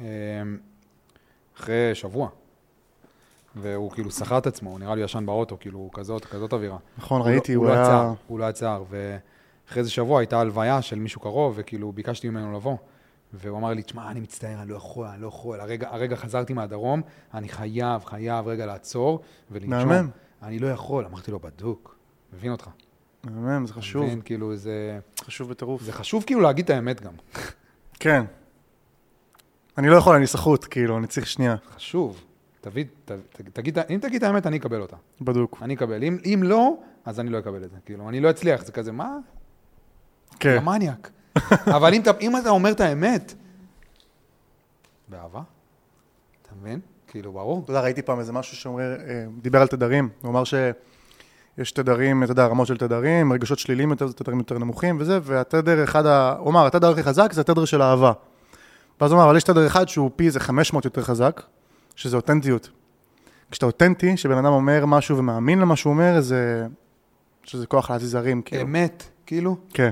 אחרי שבוע, והוא כאילו שחה את עצמו, הוא נראה לי ישן באוטו, כאילו כזאת אווירה.
נכון, ראיתי, הוא היה...
הוא לא עצר, ואחרי איזה שבוע הייתה הלוויה של מישהו קרוב, וכאילו ביקשתי ממנו לבוא. והוא אמר לי, תשמע, אני מצטער, אני לא יכול. הרגע חזרתי מהדרום, אני חייב רגע לעצור ולנשום.
מהמם.
אני לא יכול. אמרתי לו, בדוק. מבין אותך.
מהמם, זה חשוב.
מבין, כאילו, זה...
חשוב בטירוף.
זה חשוב כאילו להגיד את האמת גם.
כן. אני לא יכול, אני סחוט, כאילו, אני צריך שנייה.
חשוב. אם תגיד את האמת, אני אקבל אותה.
בדוק.
אני אקבל. אם לא, אז אני לא אקבל את זה. כאילו, אני לא אצליח. זה כזה, מה?
כן.
המניאק. אבל אם אתה אומר את האמת, באהבה, אתה מבין? כאילו, ברור.
אתה יודע, ראיתי פעם איזה משהו שאומר, דיבר על תדרים, הוא אמר שיש תדרים, אתה יודע, רמות של תדרים, רגשות שלילים יותר, תדרים יותר נמוכים וזה, והתדר הוא אמר, התדר הכי חזק זה התדר של האהבה. ואז הוא אמר, אבל יש תדר אחד שהוא פי איזה 500 יותר חזק, שזה אותנטיות. כשאתה אותנטי, שבן אדם אומר משהו ומאמין למה שהוא אומר, שזה כוח להזיז הרים, כאילו.
אמת, כאילו?
כן.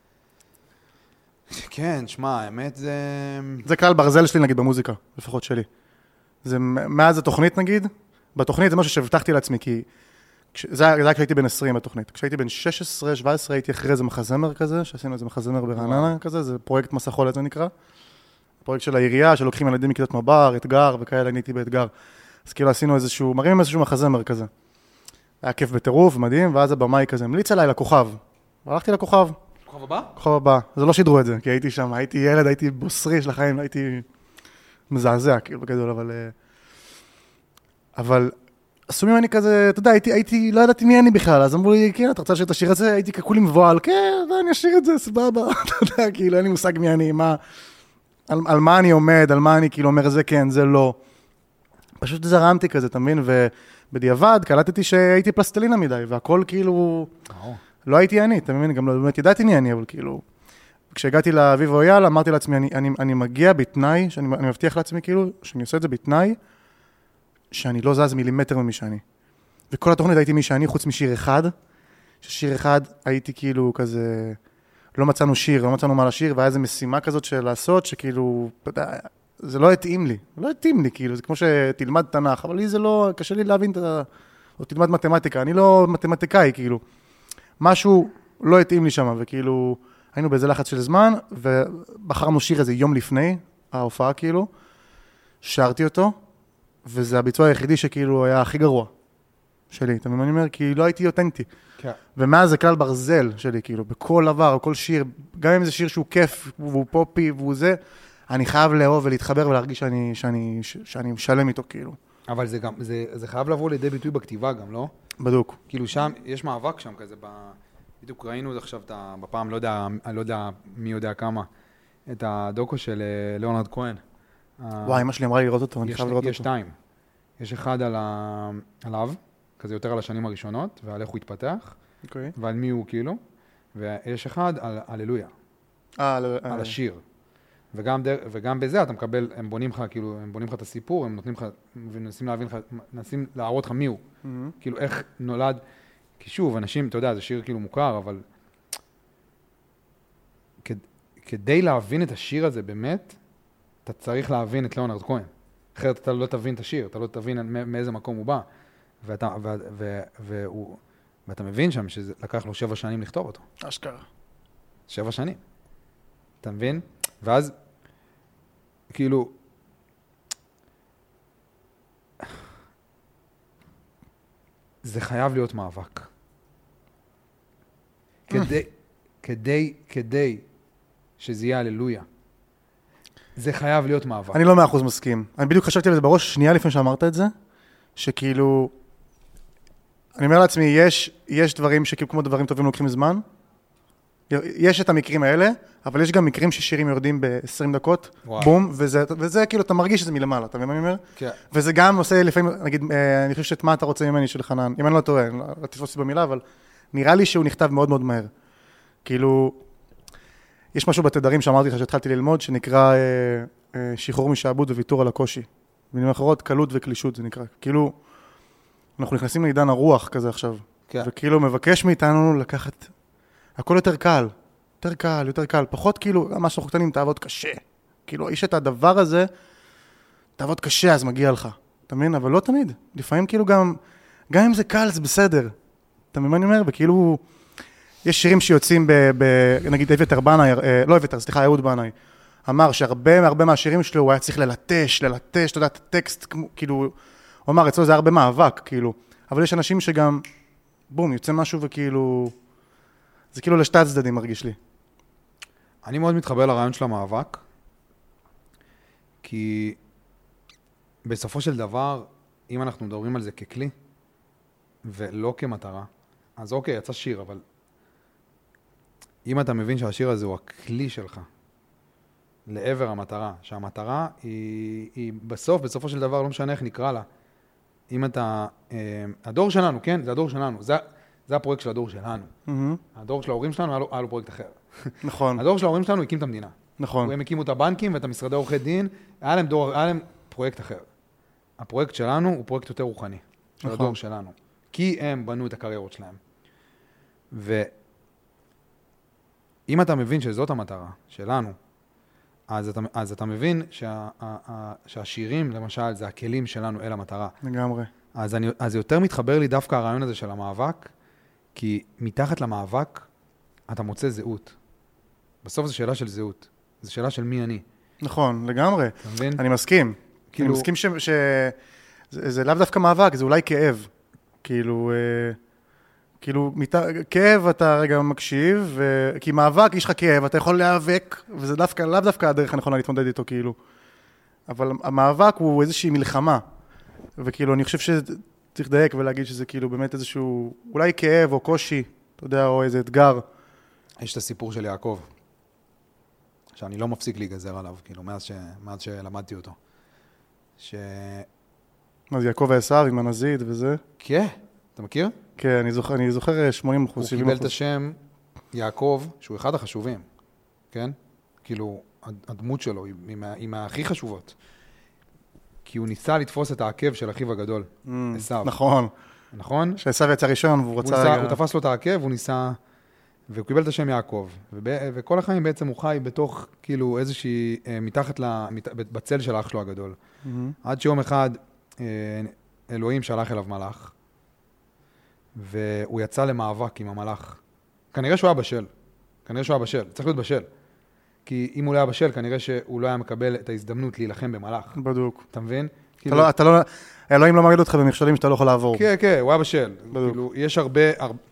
כן, שמע, האמת זה...
זה כלל ברזל שלי, נגיד, במוזיקה, לפחות שלי. זה מאז התוכנית, נגיד, בתוכנית זה משהו שהבטחתי לעצמי, כי זה היה כשהייתי בן 20 בתוכנית. כשהייתי בן 16-17 הייתי אחרי איזה מחזמר כזה, שעשינו איזה מחזמר ברעננה כזה, זה פרויקט מסחול, זה נקרא. פרויקט של העירייה, שלוקחים ילדים מכיתות מב"ר, אתגר וכאלה, אני הייתי באתגר. אז כאילו עשינו מראים איזשהו מחזמר כזה. היה כיף בטירוף, מדהים, ואז הבמאי כזה המליץ עליי לכוכב. והלכתי לכוכב.
כוכב הבא?
כוכב הבא. זה לא שידרו את זה, כי הייתי שם, הייתי ילד, הייתי בוסרי של החיים, הייתי מזעזע, כאילו, בגדול, אבל עשו ממני כזה, אתה יודע, הייתי, לא ידעתי מי אני בכלל, אז אמרו לי, כן, אתה רוצה לשיר את השיר הזה? הייתי ככולי מבועל, כן, אני אשיר את זה, סבבה, אתה יודע, כאילו, אין לי מושג מי אני, על מה אני עומד, על מה אני כאילו אומר, זה כן, זה לא. פשוט זרמתי כזה, אתה מבין? ובדיעבד קלטתי שהייתי פלסטלינה מדי, והכל כאילו... לא הייתי אני, אתה מבין? גם לא באמת ידעתי מי אני, אבל כאילו, כשהגעתי לאביב אויאל, אמרתי לעצמי, אני מגיע בתנאי, אני מבטיח לעצמי כאילו, שאני עושה את זה בתנאי, שאני לא זז מילימטר ממי שאני. וכל התוכנית הייתי מי שאני, חוץ משיר אחד, ששיר אחד הייתי כאילו כזה, לא מצאנו שיר, לא מצאנו מה לשיר, והיה איזו משימה כזאת של לעשות, שכאילו, זה לא התאים לי, כאילו, זה כמו שתלמד תנ"ך, אבל לי זה לא, קשה לי להבין או תלמד מתמטיקה, אני לא מתמטיקאי, כאילו. משהו לא התאים לי שם, וכאילו, היינו באיזה לחץ של זמן, ובחרנו שיר איזה יום לפני ההופעה, כאילו, שרתי אותו, וזה הביצוע היחידי שכאילו היה הכי גרוע שלי, אתה מבין? אני אומר, כי לא הייתי אותנטי.
כן.
ומאז זה כלל ברזל שלי, כאילו, בכל דבר, כל שיר, גם אם זה שיר שהוא כיף, והוא פופי, והוא זה, אני חייב לאהוב ולהתחבר ולהרגיש שאני משלם איתו, כאילו.
אבל זה חייב לבוא לידי ביטוי בכתיבה גם, לא?
בדוק.
כאילו שם, יש מאבק שם כזה, בדיוק ראינו עכשיו בפעם, לא יודע מי יודע כמה, את הדוקו של ליאונרד כהן.
וואי, אמא שלי אמרה לי לראות אותו, אני חייב לראות אותו.
יש שתיים. יש אחד עליו, כזה יותר על השנים הראשונות, ועל איך הוא התפתח, ועל מי הוא כאילו, ויש אחד על הללויה, על השיר. וגם בזה אתה מקבל, הם בונים לך את הסיפור, הם נותנים לך, ומנסים להראות לך מי הוא. כאילו איך נולד, כי שוב, אנשים, אתה יודע, זה שיר כאילו מוכר, אבל כדי להבין את השיר הזה באמת, אתה צריך להבין את ליאונרד כהן. אחרת אתה לא תבין את השיר, אתה לא תבין מאיזה מקום הוא בא. ואתה מבין שם שזה לקח לו 7 שנים לכתוב אותו.
אשכרה.
7 שנים. אתה מבין? ואז, כאילו, זה חייב להיות מאבק. כדי שזה יהיה הללויה. זה חייב להיות מאבק.
אני לא 100% מסכים. אני בדיוק חשבתי על זה בראש שנייה לפני שאמרת את זה, שכאילו, אני אומר לעצמי, יש דברים שכאילו כמו דברים טובים לוקחים זמן, יש את המקרים האלה, אבל יש גם מקרים ששירים יורדים ב-20 דקות, בום, וזה כאילו, אתה מרגיש שזה מלמעלה, אתה מבין מה אני אומר?
כן.
וזה גם עושה לפעמים, נגיד, אני חושב שאת מה אתה רוצה ממני של חנן, אם אני לא טועה, לא תתפוס אותי במילה, אבל נראה לי שהוא נכתב מאוד מאוד מהר. כאילו, יש משהו בתדרים שאמרתי לך שהתחלתי ללמוד, שנקרא שחרור משעבוד וויתור על הקושי. במילים אחרות, קלות וקלישות זה נקרא. כאילו, אנחנו נכנסים לעידן הרוח כזה עכשיו,
כן.
וכאילו מבקש מאיתנו לקחת, הכל יותר קל, יותר קל, פחות כאילו, מה שאנחנו קטנים, תעבוד קשה. כאילו, יש את הדבר הזה, תעבוד קשה, אז מגיע לך. אתה מבין? אבל לא תמיד. לפעמים כאילו גם אם זה קל, זה בסדר. אתה מבין מה אני אומר? וכאילו, יש שירים שיוצאים נגיד אביתר בנאי, לא אביתר, סליחה, אהוד בנאי, אמר שהרבה מהשירים שלו הוא היה צריך ללטש, אתה יודע, את הטקסט, כאילו, הוא אמר, אצלו זה הרבה מאבק, כאילו, אבל יש אנשים שגם, בום, יוצא משהו וכאילו, זה כאילו לשתי הצדדים מרגיש לי.
אני מאוד מתחבר לרעיון של המאבק, כי בסופו של דבר, אם אנחנו מדברים על זה ככלי, ולא כמטרה, אז אוקיי, יצא שיר, אבל אם אתה מבין שהשיר הזה הוא הכלי שלך, לעבר המטרה, שהמטרה היא בסופו של דבר, לא משנה איך נקרא לה, אם אתה, הדור שלנו, כן? זה הדור שלנו, זה הפרויקט של הדור שלנו. הדור של ההורים שלנו היה לו פרויקט אחר.
נכון.
הדור של ההורים שלנו הקים את המדינה.
נכון.
הם הקימו את הבנקים ואת המשרדי עורכי דין, היה להם פרויקט אחר. הפרויקט שלנו הוא פרויקט יותר רוחני, של הדור שלנו. כי הם בנו את הקריירות שלהם. ואם אתה מבין שזאת המטרה שלנו, אז אתה מבין שהשירים, למשל, זה הכלים שלנו אל המטרה.
לגמרי.
אז יותר מתחבר לי דווקא הרעיון הזה של המאבק, כי מתחת למאבק אתה מוצא זהות. בסוף זו שאלה של זהות. זו שאלה של מי אני.
נכון, לגמרי.
אתה מבין?
אני מסכים. אני מסכים שזה לאו דווקא מאבק, זה אולי כאב. כאילו, כאב אתה רגע מקשיב, כי מאבק יש לך כאב, אתה יכול להיאבק, וזה לאו דווקא הדרך הנכונה להתמודד איתו, כאילו. אבל המאבק הוא איזושהי מלחמה, וכאילו אני חושב שצריך לדייק ולהגיד שזה כאילו באמת איזשהו, אולי כאב או קושי, אתה יודע, או איזה אתגר.
יש את הסיפור של יעקב, שאני לא מפסיק להיגזר עליו, כאילו, מאז שלמדתי אותו.
מה זה, יעקב ועשיו עם הנזיד וזה?
כן, אתה מכיר?
כן, אני זוכר 80%, 70%.
הוא קיבל את השם יעקב, שהוא אחד החשובים, כן? כאילו, הדמות שלו היא מהכי חשובות. כי הוא ניסה לתפוס את העקב של אחיו הגדול, עשיו.
נכון.
נכון?
שעשיו יצא ראשון, והוא רצה...
הוא תפס לו את העקב, הוא ניסה... והוא קיבל את השם יעקב. וכל החיים בעצם הוא חי בתוך, כאילו, איזושהי... בצל של האח שלו הגדול. עד שיום אחד, אלוהים שלח אליו מלאך, והוא יצא למאבק עם המלאך. כנראה שהוא היה בשל. צריך להיות בשל. כי אם הוא לא היה בשל, כנראה שהוא לא היה מקבל את ההזדמנות להילחם במלאך.
בדוק.
אתה מבין?
אלוהים לא מגד אותך במכשולים שאתה לא יכול לעבור.
כן, הוא היה בשל.
בדוק.
כאילו, יש הרבה...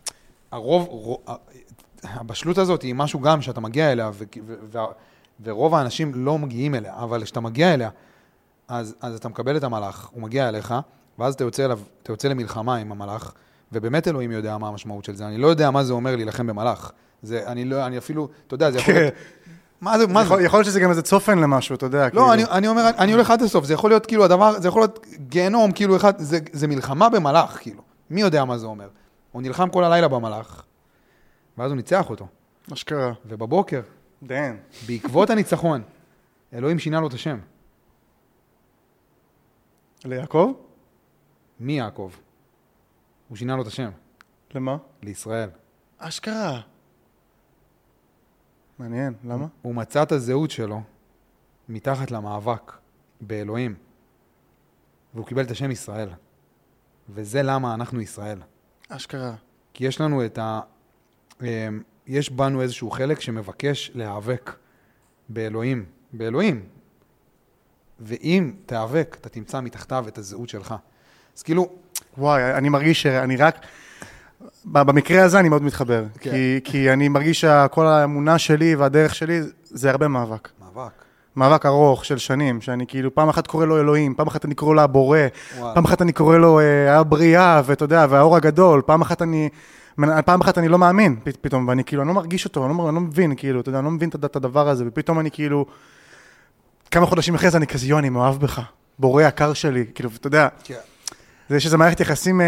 הבשלות הזאת היא משהו גם שאתה מגיע אליה, ורוב האנשים לא מגיעים אליה, אבל כשאתה מגיע אליה, אז אתה מקבל את המלאך, הוא מגיע אליך, ואז אתה יוצא למלחמה עם המלאך, ובאמת אלוהים יודע מה המשמעות של זה. אני לא יודע מה זה אומר להילחם במלאך. אני אפילו, אתה יודע, זה יכול להיות... מה זה?
יכול להיות שזה גם איזה צופן למשהו, אתה יודע.
לא, אני אומר, אני הולך עד הסוף, זה יכול להיות כאילו הדבר, זה יכול להיות גיהנום, כאילו אחד, זה מלחמה במלאך, כאילו. מי יודע מה זה אומר? הוא נלחם כל הלילה במלאך, ואז הוא ניצח אותו.
אשכרה.
ובבוקר,
דן.
בעקבות הניצחון, אלוהים שינה לו את השם.
ליעקב?
מי יעקב? הוא שינה לו את השם.
למה?
לישראל.
אשכרה. מעניין, למה?
הוא מצא את הזהות שלו מתחת למאבק באלוהים, והוא קיבל את השם ישראל. וזה למה אנחנו ישראל.
אשכרה.
כי יש לנו יש בנו איזשהו חלק שמבקש להיאבק באלוהים. ואם תיאבק, אתה תמצא מתחתיו את הזהות שלך. אז כאילו...
וואי, אני מרגיש שאני רק... במקרה הזה אני מאוד מתחבר.
כן.
כי אני מרגיש שכל האמונה שלי והדרך שלי זה הרבה מאבק. מאבק ארוך של שנים, שאני כאילו פעם אחת קורא לו אלוהים, פעם אחת אני קורא לו הבורא, פעם אחת אני קורא לו הבריאה, ואתה יודע, והאור הגדול, פעם אחת אני לא מאמין פתאום, ואני כאילו, אני לא מרגיש אותו, אני לא מבין, כאילו, אתה יודע, אני לא מבין את הדבר הזה, ופתאום אני כאילו, כמה חודשים אחרי זה אני כזה, אני מאוהב בך, בורא יקר שלי, כאילו, אתה יודע, זה שזה מערכת יחסים,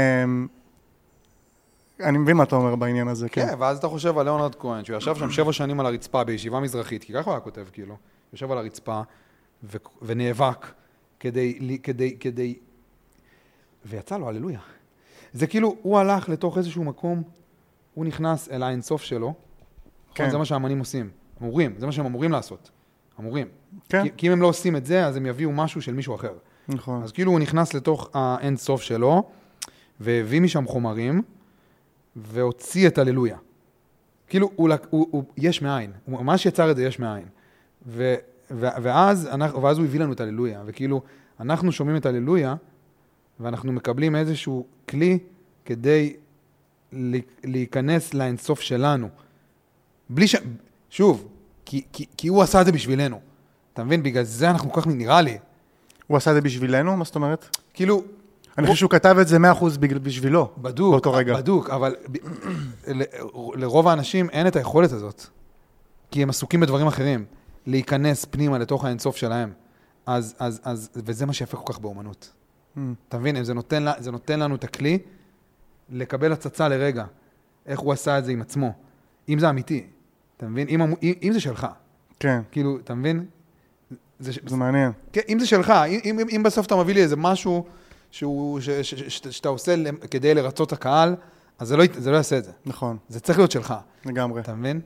אני מבין מה אתה אומר בעניין הזה, כן.
כן, ואז אתה חושב על ליאונרד כהן, שהוא ישב שם 7 שנים על הרצפה בישיבה מזרחית, כי ככה הוא היה כותב, כאילו, יושב על הרצפה ונאבק כדי, ויצא לו, הללויה. זה כאילו, הוא הלך לתוך איזשהו מקום, הוא נכנס אל האינסוף שלו, כן. זה מה שהאמנים עושים, זה מה שהם אמורים לעשות,
כן.
כי אם הם לא עושים את זה, אז הם יביאו משהו של מישהו אחר.
נכון.
אז כאילו הוא נכנס לתוך האינסוף שלו, והביא משם חומרים, והוציא את הללויה. כאילו, הוא יש מאין. הוא ממש יצר את זה יש מאין. ואז הוא הביא לנו את הללויה. וכאילו, אנחנו שומעים את הללויה, ואנחנו מקבלים איזשהו כלי כדי להיכנס לאינסוף שלנו. שוב, כי הוא עשה את זה בשבילנו. אתה מבין? בגלל זה אנחנו כל כך נראה לי.
הוא עשה את זה בשבילנו? מה זאת אומרת?
כאילו...
אני חושב שהוא כתב את זה 100% בשבילו. באותו רגע.
בדוק, אבל לרוב האנשים אין את היכולת הזאת. כי הם עסוקים בדברים אחרים. להיכנס פנימה לתוך האינסוף שלהם. וזה מה שיפה כל כך באומנות. אתה מבין? זה נותן לנו את הכלי לקבל הצצה לרגע. איך הוא עשה את זה עם עצמו. אם זה אמיתי. אתה מבין? אם זה שלך.
כן.
כאילו, אתה מבין?
זה מעניין.
כן, אם זה שלך. אם בסוף אתה מביא לי איזה משהו... שאתה עושה כדי לרצות הקהל, אז זה לא יעשה את זה.
נכון.
זה צריך להיות שלך.
לגמרי.
אתה מבין?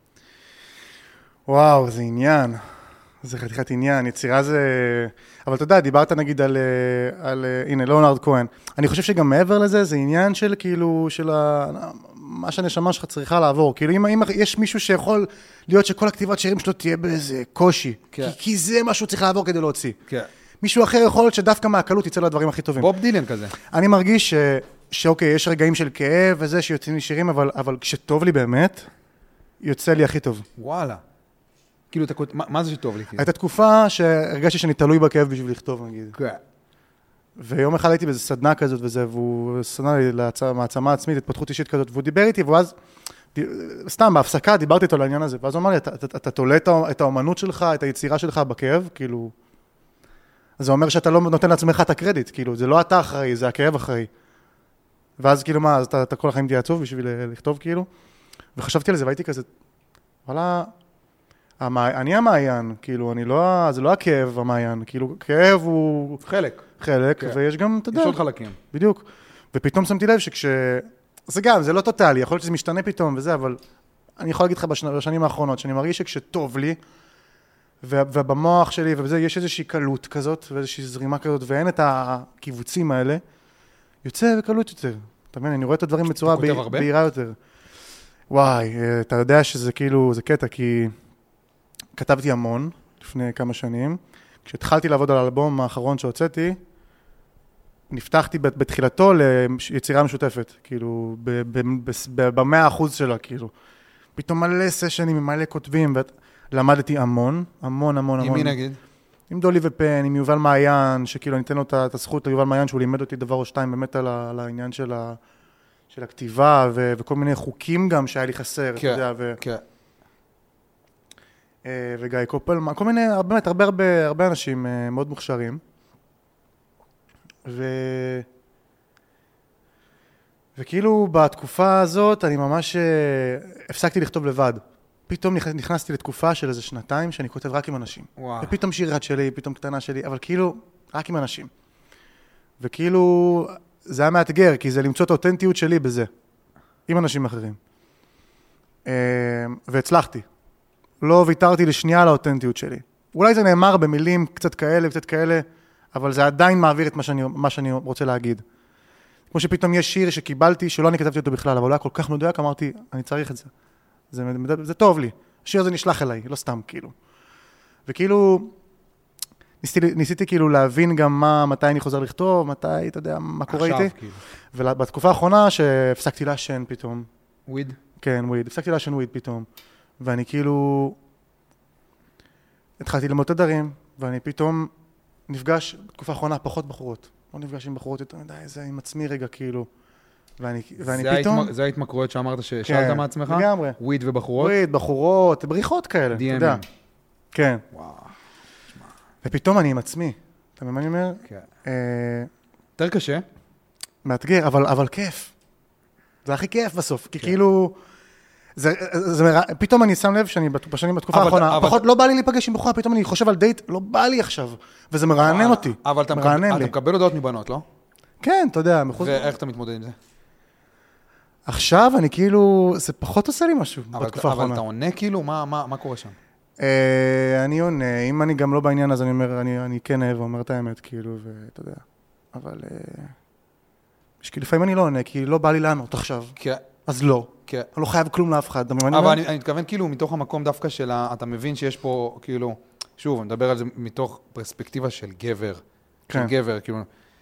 וואו, זה עניין. זה חתיכת עניין. יצירה זה... אבל אתה יודע, דיברת נגיד על הנה, ליאונרד כהן. אני חושב שגם מעבר לזה, זה עניין של כאילו, מה שהנשמה שלך צריכה לעבור. כאילו, אם יש מישהו שיכול להיות שכל הכתיבת שירים שלו תהיה באיזה קושי. כי זה משהו צריך לעבור כדי להוציא.
כן.
מישהו אחר יכול להיות שדווקא מהקלות יצא לו הדברים הכי טובים.
בוב דילן כזה.
אני מרגיש שאוקיי, יש רגעים של כאב וזה שיוצאים לי שירים, אבל כשטוב לי באמת, יוצא לי הכי טוב.
וואלה. כאילו, מה זה שטוב לי?
הייתה תקופה שהרגשתי שאני תלוי בכאב בשביל לכתוב, נגיד.
כן.
ויום אחד הייתי באיזו סדנה כזאת וזה, והוא סדנה לי למעצמה עצמית, התפתחות אישית כזאת, והוא דיבר איתי, ואז, סתם, בהפסקה דיברתי איתו לעניין הזה, ואז הוא אמר לי, אתה תולה את האומנות שלך, את היצירה שלך בכאב, כאילו, זה אומר שאתה לא נותן לעצמך את הקרדיט, כאילו, זה לא אתה אחראי, זה הכאב אחראי. ואז כאילו מה, אז אתה כל החיים תהיה עצוב בשביל לכתוב כאילו, וחשבתי על זה והייתי כזה, וואלה, אני המעיין, כאילו, זה לא הכאב המעיין, כאילו, כאב הוא... חלק, ויש גם, אתה יודע...
יש עוד חלקים.
בדיוק. ופתאום שמתי לב זה גם, זה לא טוטלי, יכול להיות שזה משתנה פתאום וזה, אבל אני יכול להגיד לך בשנים האחרונות, שאני מרגיש שכשטוב לי, ובמוח שלי, ובזה יש איזושהי קלות כזאת, ואיזושהי זרימה כזאת, ואין את הקיבוצים האלה, יוצא בקלות יותר. אתה מבין, אני רואה את הדברים בצורה בהירה יותר. וואי, אתה יודע שזה כאילו, זה קטע, כי כתבתי המון לפני כמה שנים. כשהתחלתי לעבוד על האלבום האחרון שהוצאתי, נפתחתי בתחילתו ליצירה משותפת, כאילו, ב100% שלה, כאילו. פתאום מלא סשנים, מלא כותבים, ולמדתי המון. עם
מי נגיד?
עם דולי ופן, עם יובל מעיין, שכאילו אני אתן לו את הזכות ליובל מעיין, שהוא לימד אותי דבר או שתיים באמת על העניין של הכתיבה, וכל מיני חוקים גם שהיה לי חסר, אתה יודע, וגיא קופל, כל מיני, באמת, הרבה אנשים מאוד מוכשרים. וכאילו בתקופה הזאת אני ממש הפסקתי לכתוב לבד. פתאום נכנסתי לתקופה של איזה שנתיים שאני כותב רק עם אנשים.
וואו.
ופתאום שירת שלי, פתאום קטנה שלי, אבל כאילו רק עם אנשים. וכאילו זה היה מאתגר, כי זה למצוא את האותנטיות שלי בזה, עם אנשים אחרים. והצלחתי. לא ויתרתי לשנייה על האותנטיות שלי. אולי זה נאמר במילים קצת כאלה, אבל זה עדיין מעביר את מה שאני רוצה להגיד. כמו שפתאום יש שיר שקיבלתי, שלא אני כתבתי אותו בכלל, אבל הוא היה כל כך מדויק, אמרתי, אני צריך את זה. זה טוב לי. השיר הזה נשלח אליי, לא סתם, כאילו. וכאילו, ניסיתי כאילו להבין גם מתי אני חוזר לכתוב, מתי, אתה יודע, מה קורה איתי.
כאילו.
ובתקופה האחרונה שהפסקתי לעשן פתאום.
וויד?
כן, וויד. הפסקתי לעשן וויד פתאום. ואני כאילו, התחלתי ללמוד תדרים, ואני פתאום נפגש, בתקופה האחרונה, פחות בחורות. לא נפגש עם בחורות יותר מדי, זה עם עצמי רגע, כאילו. ואני פתאום...
זה ההתמכרויות שאמרת ששאלת מעצמך?
כן, לגמרי.
וויד ובחורות?
וויד, בחורות, בריחות כאלה, אתה יודע. כן.
וואו.
ופתאום אני עם עצמי. אתה מבין מה אני אומר?
כן. יותר קשה.
מאתגר, אבל כיף. זה הכי כיף בסוף, כי כאילו... פתאום אני שם לב שאני בתקופה האחרונה, פחות לא בא לי להיפגש עם בחורה, פתאום אני חושב על דייט, לא בא לי עכשיו, וזה מרענן אותי.
אבל אתה מקבל הודעות מבנות, לא?
כן, אתה יודע.
ואיך אתה מתמודד עם זה?
עכשיו אני כאילו, זה פחות עושה לי משהו בתקופה האחרונה.
אבל אתה עונה כאילו? מה קורה שם?
אני עונה, אם אני גם לא בעניין, אז אני אומר, אני כן אוהב ואומר את האמת, כאילו, ואתה יודע. אבל לפעמים אני לא עונה, כי לא בא לי לענות עכשיו. אז לא. אני לא חייב כלום לאף אחד.
אבל אני מתכוון כאילו מתוך המקום דווקא של אתה מבין שיש פה כאילו, שוב, אני מדבר על זה מתוך פרספקטיבה של גבר. של גבר, כאילו.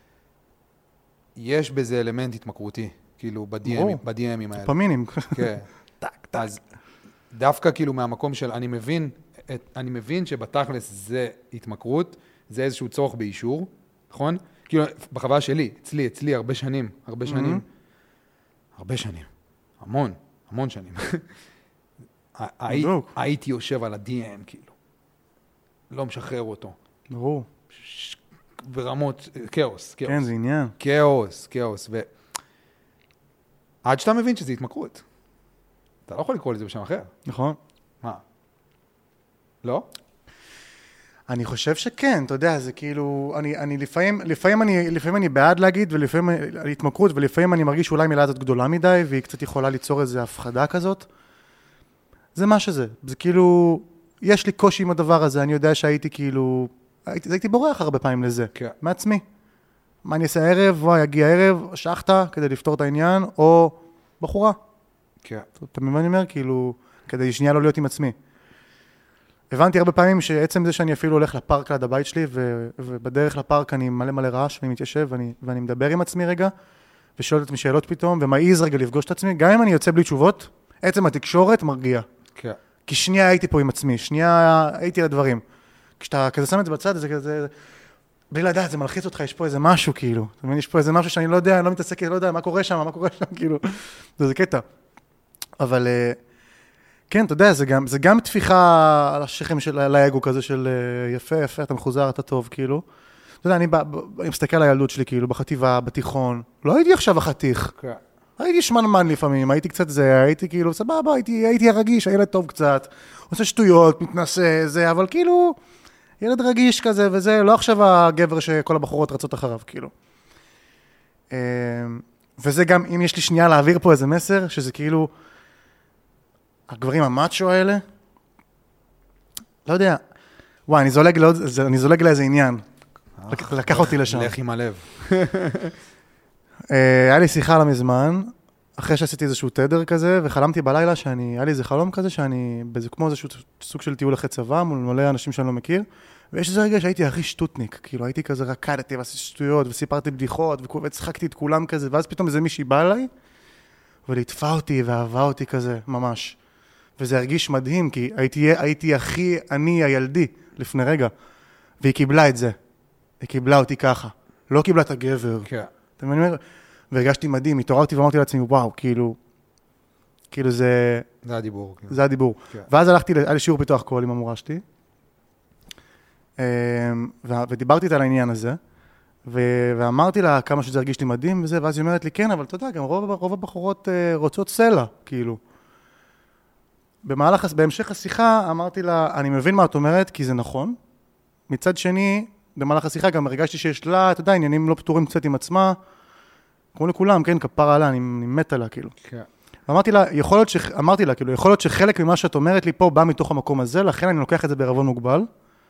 יש בזה אלמנט התמכרותי, כאילו, ב-DM'ים האלה.
פמינים.
כן. אז דווקא כאילו מהמקום של, אני מבין שבתכלס זה התמכרות, זה איזשהו צורך באישור, נכון? כאילו, בחוויה שלי, אצלי הרבה שנים, המון שנים. הייתי יושב על ה-DM, כאילו. לא משחרר אותו.
ברור.
ברמות, כאוס.
כן, זה עניין.
כאוס. עד שאתה מבין שזה התמכרות. אתה לא יכול לקרוא לזה בשם אחר.
נכון.
מה? לא?
אני חושב שכן, אתה יודע, זה כאילו, לפעמים אני בעד להגיד, ולפעמים על התמכרות, ולפעמים אני מרגיש שאולי מילה הזאת גדולה מדי, והיא קצת יכולה ליצור איזו הפחדה כזאת. זה מה שזה. זה כאילו, יש לי קושי עם הדבר הזה, אני יודע שהייתי כאילו, הייתי בורח הרבה פעמים לזה, מעצמי. מה אני אעשה ערב, יגיע ערב, שחטה כדי לפתור את העניין, או בחורה.
כן.
אתה מבין מה אני אומר? כאילו, כדי שנייה לא להיות עם עצמי. הבנתי הרבה פעמים שעצם זה שאני אפילו הולך לפארק ליד הבית שלי, ובדרך לפארק אני מלא רעש, ואני מתיישב, ואני מדבר עם עצמי רגע, ושואל את עצמי שאלות פתאום, ומעיז רגע לפגוש את עצמי, גם אם אני יוצא בלי תשובות, עצם התקשורת מרגיע.
כן.
כי שנייה הייתי פה עם עצמי, שנייה הייתי לדברים. כשאתה כזה שם את זה בצד, זה כזה, בלי לדעת, זה מלחיץ אותך, יש פה איזה משהו, כאילו. זאת אומרת, יש פה איזה משהו שאני לא יודע, אני לא מתעסק, לא יודע, מה קורה שם, כאילו. זה קטע. אבל, כן, אתה יודע, זה גם תפיחה על השכם של האגו כזה של יפה, אתה מחוזר, אתה טוב, כאילו. אתה יודע, אני מסתכל על הילדות שלי, כאילו, בחטיבה, בתיכון, לא הייתי עכשיו החתיך.
כן.
הייתי שמנמן לפעמים, הייתי קצת זה, הייתי כאילו, סבבה, הייתי הרגיש, הילד טוב קצת, עושה שטויות, מתנסה, זה, אבל כאילו, ילד רגיש כזה וזה, לא עכשיו הגבר שכל הבחורות רצות אחריו, כאילו. וזה גם, אם יש לי שנייה להעביר פה איזה מסר, שזה כאילו, הגברים המאצ'ו האלה, לא יודע, וואי, אני זולג לאיזה עניין, לקח אותי לשם.
לך עם הלב.
היה לי שיחה לא מזמן, אחרי שעשיתי איזשהו תדר כזה, וחלמתי בלילה היה לי איזה חלום כזה, זה כמו איזשהו סוג של טיול אחרי צבא, מול מלא אנשים שאני לא מכיר, ויש איזה רגע שהייתי הכי שטוטניק, כאילו הייתי כזה רקדתי ועשיתי שטויות, וסיפרתי בדיחות, וצחקתי את כולם כזה, ואז פתאום איזה מישהי בא אליי, ולהתפה אותי ואהבה אותי כזה, ממש. וזה הרגיש מדהים, כי הייתי הכי אני הילדי לפני רגע, והיא קיבלה את זה. היא קיבלה אותי ככה. לא קיבלה את הגבר.
כן.
אתה מבין? והרגשתי מדהים, התעוררתי ואמרתי לעצמי, וואו, כאילו זה...
זה הדיבור.
זה הדיבור.
כן.
ואז הלכתי לשיעור פיתוח קול עם המורה שלי, ודיברתי איתה על העניין הזה, ואמרתי לה כמה שזה הרגיש לי מדהים וזה, ואז היא אומרת לי, כן, אבל אתה יודע, גם רוב הבחורות רוצות סלע, כאילו. בהמשך השיחה אמרתי לה, אני מבין מה את אומרת, כי זה נכון. מצד שני, במהלך השיחה גם הרגשתי שיש לה, אתה יודע, עניינים לא פתורים קצת עם עצמה, כמו לכולם, כן, כפרה עליה, אני מת עליה, כאילו.
כן.
אמרתי לה, יכול להיות שחלק ממה שאת אומרת לי פה בא מתוך המקום הזה, לכן אני לוקח את זה בערבון מוגבל.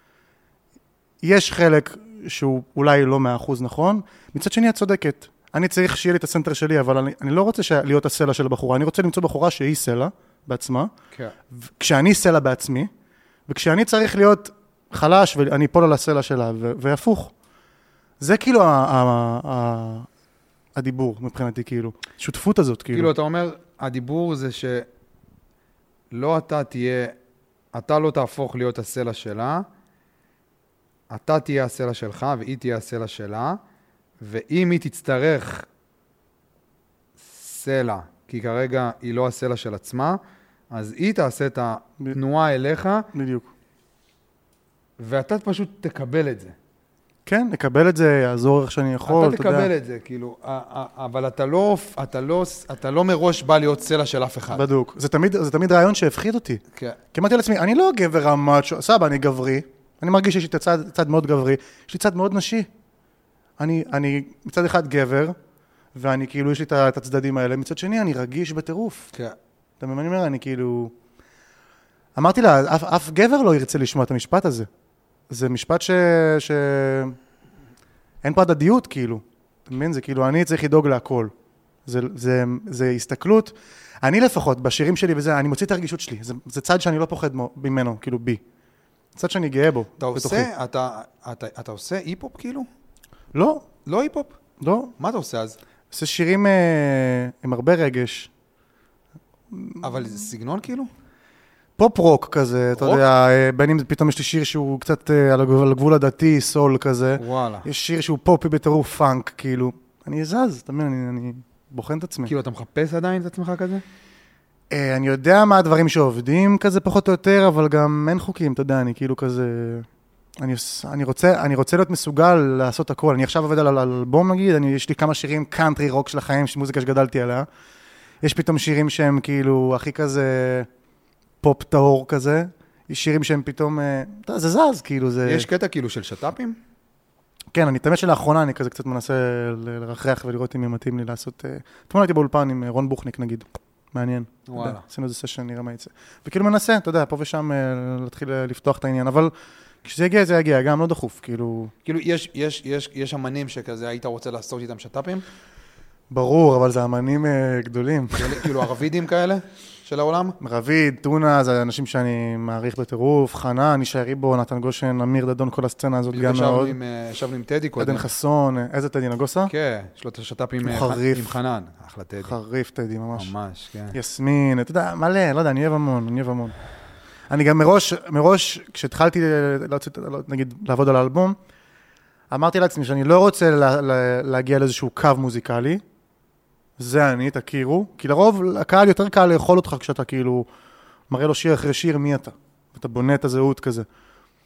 יש חלק שהוא אולי לא 100% נכון, מצד שני את צודקת. אני צריך שיהיה לי את הסנטר שלי, אבל אני לא רוצה להיות הסלע של הבחורה, אני רוצה למצוא בחורה שהיא סלע בעצמה,
כן.
כשאני סלע בעצמי, וכשאני צריך להיות חלש ואני אפול על הסלע שלה, והפוך. זה כאילו הדיבור מבחינתי, כאילו. שותפות הזאת, כאילו.
כאילו, אתה אומר, הדיבור זה שלא אתה לא תהפוך להיות הסלע שלה, אתה תהיה הסלע שלך, והיא תהיה הסלע שלה, ואם היא תצטרך סלע, כי כרגע היא לא הסלע של עצמה, אז היא תעשה את התנועה אליך,
בדיוק.
ואתה פשוט תקבל את זה.
כן, נקבל את זה, יעזור איך שאני יכול,
אתה תקבל את זה, כאילו, אבל אתה לא מראש בא להיות סלע של אף אחד.
בדיוק. זה תמיד רעיון שהפחיד אותי.
כן.
כי אמרתי לעצמי, אני לא גבר המאצ'ו, סבא, אני גברי, אני מרגיש שיש לי צד מאוד גברי, יש לי צד מאוד נשי. אני מצד אחד גבר, ואני כאילו, יש לי את הצדדים האלה, מצד שני, אני רגיש בטירוף.
כן.
אתה מבין, אני אומר, אני כאילו... אמרתי לה, אף גבר לא ירצה לשמוע את המשפט הזה. זה משפט אין פה הדדיות, כאילו. אתה מבין? זה כאילו, אני צריך לדאוג להכל. זה הסתכלות. אני לפחות, בשירים שלי וזה, אני מוציא את הרגישות שלי. זה צד שאני לא פוחד ממנו, כאילו בי. צד שאני גאה בו.
אתה עושה היפ-הופ, כאילו?
לא.
לא היפ-הופ?
לא.
מה אתה עושה אז?
עושה שירים עם הרבה רגש.
אבל זה סגנון, כאילו?
פופ-רוק כזה, אתה יודע, בין אם פתאום יש לי שיר שהוא קצת על הגבול הדתי, סול כזה.
וואלה.
יש שיר שהוא פופי בטירוף פאנק, כאילו. אני זז, אתה מבין, אני בוחן את עצמי.
כאילו, אתה מחפש עדיין את עצמך כזה?
אני יודע מה הדברים שעובדים כזה פחות או יותר, אבל גם אין חוקים, אתה יודע, אני כאילו כזה... אני רוצה להיות מסוגל לעשות הכל. אני עכשיו עובד על אלבום, נגיד, יש לי כמה שירים קאנטרי רוק של החיים, מוזיקה שגדלתי עליה. יש פתאום שירים שהם כאילו הכי כזה... פופ טהור כזה, יש שירים שהם פתאום, זה זז, כאילו זה...
יש קטע כאילו של שטאפים?
כן, אני תמיד שלאחרונה, אני כזה קצת מנסה לרחרח ולראות אם מתאים לי לעשות... אתמול הייתי באולפן עם רון בוכניק, נגיד. מעניין.
וואלה.
עשינו איזה סשן, נראה מה יצא. וכאילו מנסה, אתה יודע, פה ושם להתחיל לפתוח את העניין, אבל כשזה יגיע, זה יגיע, גם לא דחוף, כאילו...
כאילו, יש אמנים שכזה היית רוצה לעשות איתם שטאפים?
ברור, אבל זה אמנים גדולים.
כאילו ערבידים כאלה של העולם?
רביד, טונה, זה אנשים שאני מעריך בטירוף, חנה, נישי ריבו, נתן גושן, אמיר דדון, כל הסצנה הזאת גם מאוד.
ישבנו עם טדי קודם.
עדן חסון, איזה טדי נגוסה?
כן, יש לו את השטאפ עם חנן, אחלה טדי.
חריף טדי, ממש.
ממש, כן.
יסמין, אתה יודע, מלא, לא יודע, אני אוהב המון. אני גם מראש, כשהתחלתי, נגיד, לעבוד על האלבום, אמרתי לעצמי שאני לא רוצה להגיע לאיזשהו קו מוזיקלי, זה אני, תכירו, כי לרוב הקהל יותר קל לאכול אותך כשאתה כאילו מראה לו שיר אחרי שיר מי אתה, ואתה בונה את הזהות כזה.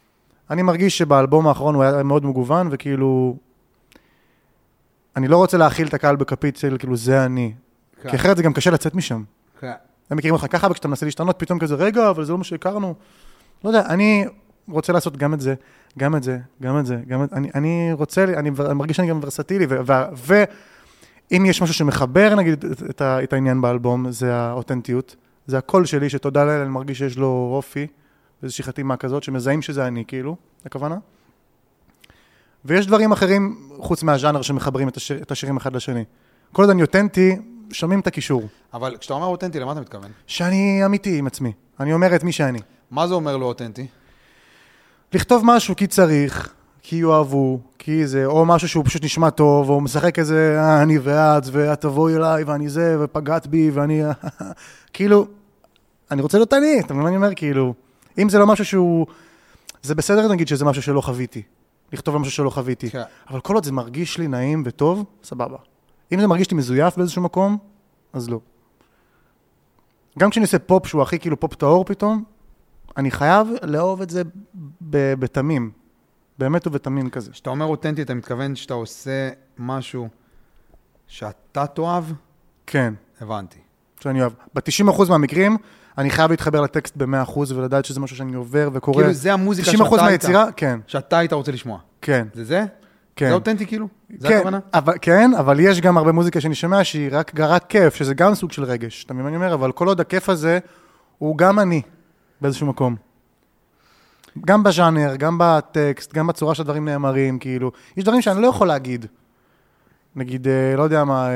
אני מרגיש שבאלבום האחרון הוא היה מאוד מגוון, וכאילו, אני לא רוצה להכיל את הקהל בכפית של כאילו זה אני.
כן.
כי אחרת זה גם קשה לצאת משם.
כן.
הם מכירים אותך ככה, וכשאתה מנסה להשתנות, פתאום כזה, רגע, אבל זה לא מה שהכרנו. לא יודע, אני רוצה לעשות גם את זה, גם את זה, גם את זה, גם את זה. אני רוצה, אני מרגיש שאני גם ורסטילי, ואם יש משהו שמחבר, נגיד, את העניין באלבום, זה האותנטיות. זה הקול שלי, שתודה לאל, אני מרגיש שיש לו אופי, ואיזושהי חתימה כזאת, שמזהים שזה אני, כאילו, הכוונה. ויש דברים אחרים, חוץ מהז'אנר, שמחברים את השירים אחד לשני. כל עוד אני אותנטי, שומעים את הקישור.
אבל כשאתה אומר אותנטי, למה אתה מתכוון?
שאני אמיתי עם עצמי. אני אומר את מי שאני.
מה זה אומר לא אותנטי?
לכתוב משהו כי צריך, כי יאהבו, כי זה, או משהו שהוא פשוט נשמע טוב, או משחק איזה, אני ואת תבואי אליי, ואני זה, ופגעת בי, ואני, כאילו, אני רוצה להיות אני, אתה מבין מה אני אומר? כאילו, אם זה לא משהו שהוא, זה בסדר נגיד שזה משהו שלא חוויתי, לכתוב משהו שלא חוויתי,
כן.
אבל כל עוד זה מרגיש לי נעים וטוב, סבבה. אם זה מרגיש לי מזויף באיזשהו מקום, אז לא. גם כשאני עושה פופ שהוא הכי כאילו פופ טהור פתאום, אני חייב לאהוב את זה בתמים. באמת ובתמים כזה.
כשאתה אומר אותנטי, אתה מתכוון שאתה עושה משהו שאתה תאהב?
כן.
הבנתי.
שאני אוהב. ב-90% מהמקרים, אני חייב להתחבר לטקסט ב-100% ולדעת שזה משהו שאני עובר וקורא.
כאילו זה המוזיקה
90% מהיצירה, כן.
שאתה היית רוצה לשמוע.
כן.
זה זה?
כן.
זה אותנטי כאילו? זה
כן,
הכוונה?
כן, אבל יש גם הרבה מוזיקה שאני שומע שהיא רק כיף, שזה גם סוג של רגש. אתה מבין מה אני אומר? אבל כל עוד הכיף הזה, הוא גם אני, באיזשהו מקום. גם בז'אנר, גם בטקסט, גם בצורה שהדברים נאמרים, כאילו. יש דברים שאני לא יכול להגיד. נגיד, לא יודע מה,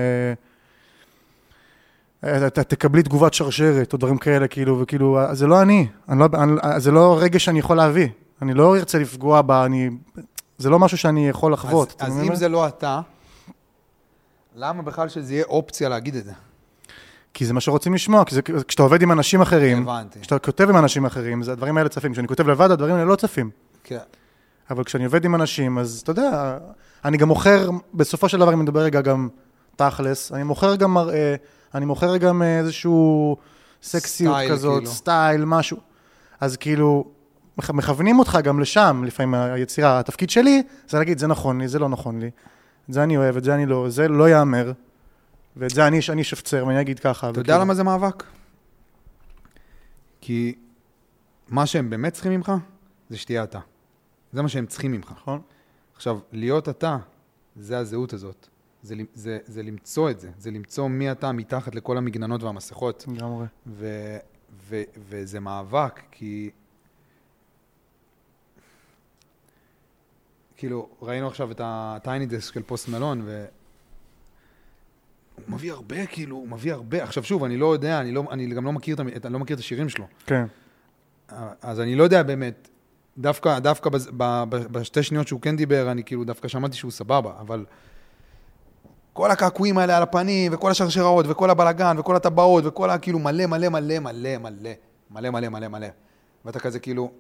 אתה תקבלי תגובת שרשרת, או דברים כאלה, כאילו, וכאילו, זה לא אני. זה לא רגש שאני יכול להביא. אני לא ארצה לפגוע בה, זה לא משהו שאני יכול לחוות.
אז אם זה לא אתה, למה בכלל שזה יהיה אופציה להגיד את זה?
כי זה מה שרוצים לשמוע, כי כשאתה עובד עם אנשים אחרים,
הבנתי.
כשאתה כותב עם אנשים אחרים, זה הדברים האלה צפים. כשאני כותב לבד, הדברים האלה לא צפים.
כן.
אבל כשאני עובד עם אנשים, אז אתה יודע, אני גם מוכר, בסופו של דבר, אם מדבר רגע גם תכלס, אני מוכר גם מראה, אני מוכר גם איזשהו סקסיות כזאת, סטייל, משהו. אז כאילו, מכוונים אותך גם לשם, לפעמים היצירה. התפקיד שלי, זה להגיד, זה נכון לי, זה לא נכון לי. את זה אני אוהב, את זה אני לא, זה לא יאמר. ואת זה אני שפצר, ואני אגיד ככה.
אתה יודע למה זה מאבק? כי מה שהם באמת צריכים ממך, זה שתהיה אתה. זה מה שהם צריכים ממך.
נכון.
עכשיו, להיות אתה, זה הזהות הזאת. זה למצוא את זה. זה למצוא מי אתה מתחת לכל המגננות והמסכות.
לגמרי.
וזה מאבק, כי כאילו, ראינו עכשיו את הטייני דסק של פוסט מלון, הוא מביא הרבה, כאילו, הוא מביא הרבה. עכשיו שוב, אני לא יודע, אני גם לא מכיר את השירים שלו.
כן.
אז אני לא יודע באמת, דווקא בשתי שניות שהוא כן דיבר, אני כאילו דווקא שמעתי שהוא סבבה, אבל כל הקעקועים האלה על הפנים, וכל השרשראות, וכל הבלגן, וכל הטבעות, וכל כאילו מלא, מלא, מלא, מלא, מלא, מלא, מלא, מלא, מלא. ואתה כזה כאילו,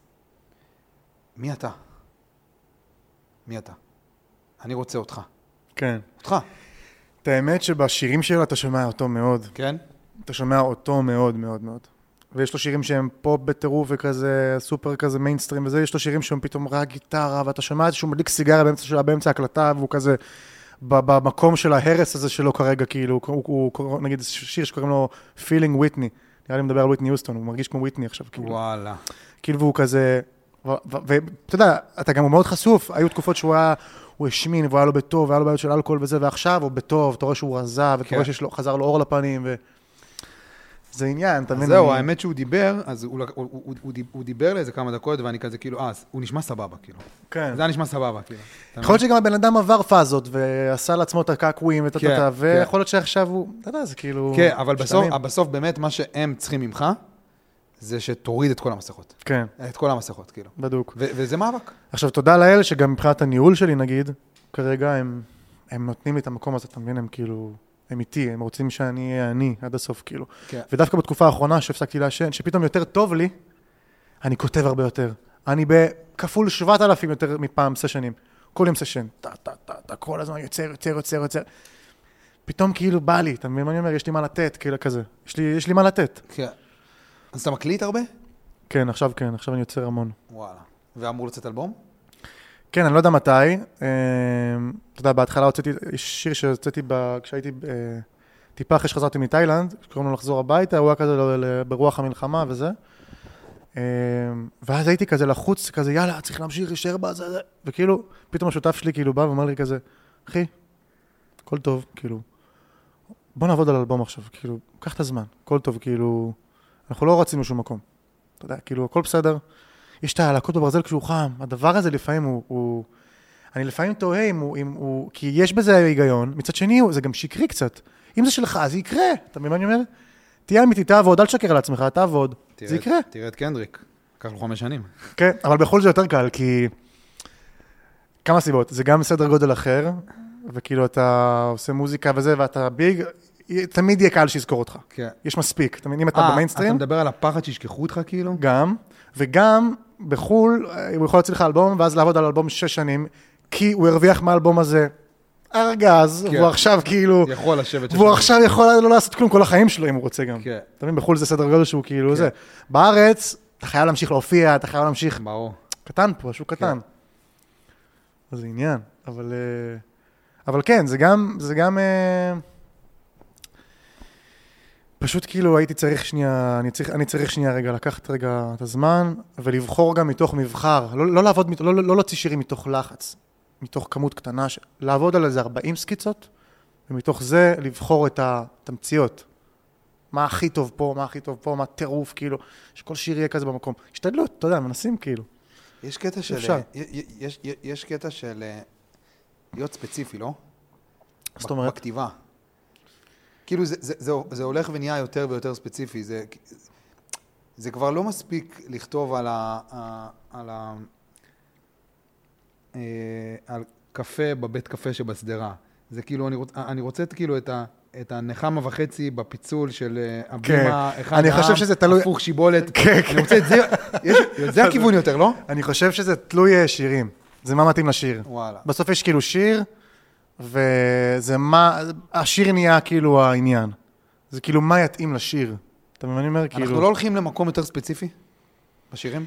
מי אתה? מי אתה? אני רוצה אותך.
כן.
אותך.
את האמת שבשירים שלו אתה שומע אותו מאוד.
כן?
אתה שומע אותו מאוד מאוד מאוד. ויש לו שירים שהם פופ בטירוף וכזה סופר כזה מיינסטרים וזה, יש לו שירים שהם פתאום רק גיטרה, ואתה שומע איזשהו מדליק סיגריה באמצע הקלטה, והוא כזה במקום של ההרס הזה שלו כרגע, כאילו, הוא נגיד שיר שקוראים לו Feeling Whitney, נראה לי מדבר על וויטני יוסטון, הוא מרגיש כמו וויטני עכשיו, כאילו.
וואלה.
כאילו, והוא כזה, ואתה יודע, אתה גם מאוד חשוף, היו תקופות שהוא השמין, והוא היה לו בטוב, והיה לו בעיות של אלכוהול וזה, ועכשיו הוא בטוב, אתה רואה שהוא רזה, ואתה רואה שחזר לו אור לפנים, זה עניין, אתה מבין?
זהו, האמת שהוא דיבר, אז הוא דיבר לאיזה כמה דקות, ואני כזה כאילו, הוא נשמע סבבה, כאילו.
כן.
זה היה נשמע סבבה, כאילו.
יכול להיות שגם הבן אדם עבר פאזות, ועשה לעצמו את הקעקועים, ויכול להיות שעכשיו הוא, אתה יודע, זה כאילו...
כן, אבל בסוף באמת מה שהם צריכים ממך, זה שתוריד את כל המסכות.
כן.
את כל המסכות, כאילו.
בדוק.
וזה מאבק.
עכשיו, תודה לאל שגם מבחינת הניהול שלי, נגיד, כרגע הם נותנים לי את המקום הזה, אתה מבין, הם כאילו... הם איתי, הם רוצים שאני אהיה אני עד הסוף, כאילו. כן. ודווקא בתקופה האחרונה שהפסקתי לעשן, שפתאום יותר טוב לי, אני כותב הרבה יותר. אני בכפול 7,000 יותר מפעם סשנים. כל יום סשן. כל הזמן יוצר. פתאום כאילו בא לי, אתה מבין מה אני אומר? יש לי מה לתת, כאילו כזה. יש לי מה לתת.
כן. אז אתה מקליט הרבה?
כן, עכשיו אני יוצר המון.
וואלה. ואמור לצאת אלבום?
כן, אני לא יודע מתי. אתה יודע, בהתחלה הוצאתי שיר שהוצאתי כשהייתי טיפה אחרי שחזרתי מתאילנד, שקוראים לו לחזור הביתה, הוא היה כזה ברוח המלחמה וזה. ואז הייתי כזה לחוץ, כזה יאללה, צריך להמשיך, להישאר בזה, וכאילו, פתאום השותף שלי כאילו בא ואומר לי כזה, אחי, הכל טוב, כאילו, בוא נעבוד על אלבום עכשיו, כאילו, קח את הזמן, הכל טוב, כאילו, אנחנו לא רצים לשום מקום. אתה יודע, כאילו, הכל בסדר. יש את הלהקות בברזל כשהוא חם, הדבר הזה לפעמים הוא אני לפעמים תוהה אם הוא, כי יש בזה היגיון, מצד שני זה גם שקרי קצת. אם זה שלך, זה יקרה. אתה מבין מה אני אומר? תהיה אמיתי, תעבוד, אל תשקר על עצמך, תעבוד. זה יקרה.
תראה את קנדריק, לקח לו 5 שנים.
כן, אבל בחול זה יותר קל, כי כמה סיבות. זה גם סדר גודל אחר, וכאילו אתה עושה מוזיקה וזה, ואתה ביג, תמיד יהיה קל שיזכור אותך.
כן.
יש מספיק. אתה מבין, אם אתה במיינסטרים...
אתה מדבר על הפחד שישכחו אותך כאילו?
גם, וגם בחול, הוא יכול להוציא לך אלבום, ואז לעבוד על אלבום 6 שנים, כי הוא הרוויח מהאלבום הזה ארגז, והוא עכשיו כאילו...
יכול לשבת...
והוא עכשיו יכול לא לעשות כלום כל החיים שלו, אם הוא רוצה גם.
כן.
אתה מבין, בחול זה סדר גודל שהוא כאילו זה. בארץ, אתה חייב להמשיך להופיע, אתה חייב להמשיך...
ברור.
קטן פה, שהוא קטן. אז זה עניין. אבל כן, זה גם... פשוט כאילו הייתי צריך שנייה, אני צריך שנייה רגע, לקחת רגע את הזמן, ולבחור גם מתוך מבחר, לא לעבוד, לא להוציא שירים מתוך לחץ, מתוך כמות קטנה, לעבוד על איזה 40 סקיצות, ומתוך זה לבחור את התמציות. מה הכי טוב פה, מה הכי טוב פה, מה טירוף, כאילו, שכל שיר יהיה כזה במקום. השתדלות, אתה יודע, מנסים כאילו.
יש קטע של להיות ספציפי, לא?
זאת אומרת?
בכתיבה. כאילו זה הולך ונהיה יותר ויותר ספציפי, זה כבר לא מספיק לכתוב על קפה בבית קפה שבסדרה. זה כאילו, אני רוצה כאילו את הנחמה וחצי בפיצול של הבימה, אחד העם, הפוך שיבולת. אני רוצה את זה, זה הכיוון יותר, לא?
אני חושב שזה תלוי שירים, זה מה מתאים לשיר.
וואלה.
בסוף יש כאילו שיר, וזה מה, השיר נהיה כאילו העניין. זה כאילו מה יתאים לשיר. אתה מבין, אני אומר, כאילו...
אנחנו לא הולכים למקום יותר ספציפי בשירים?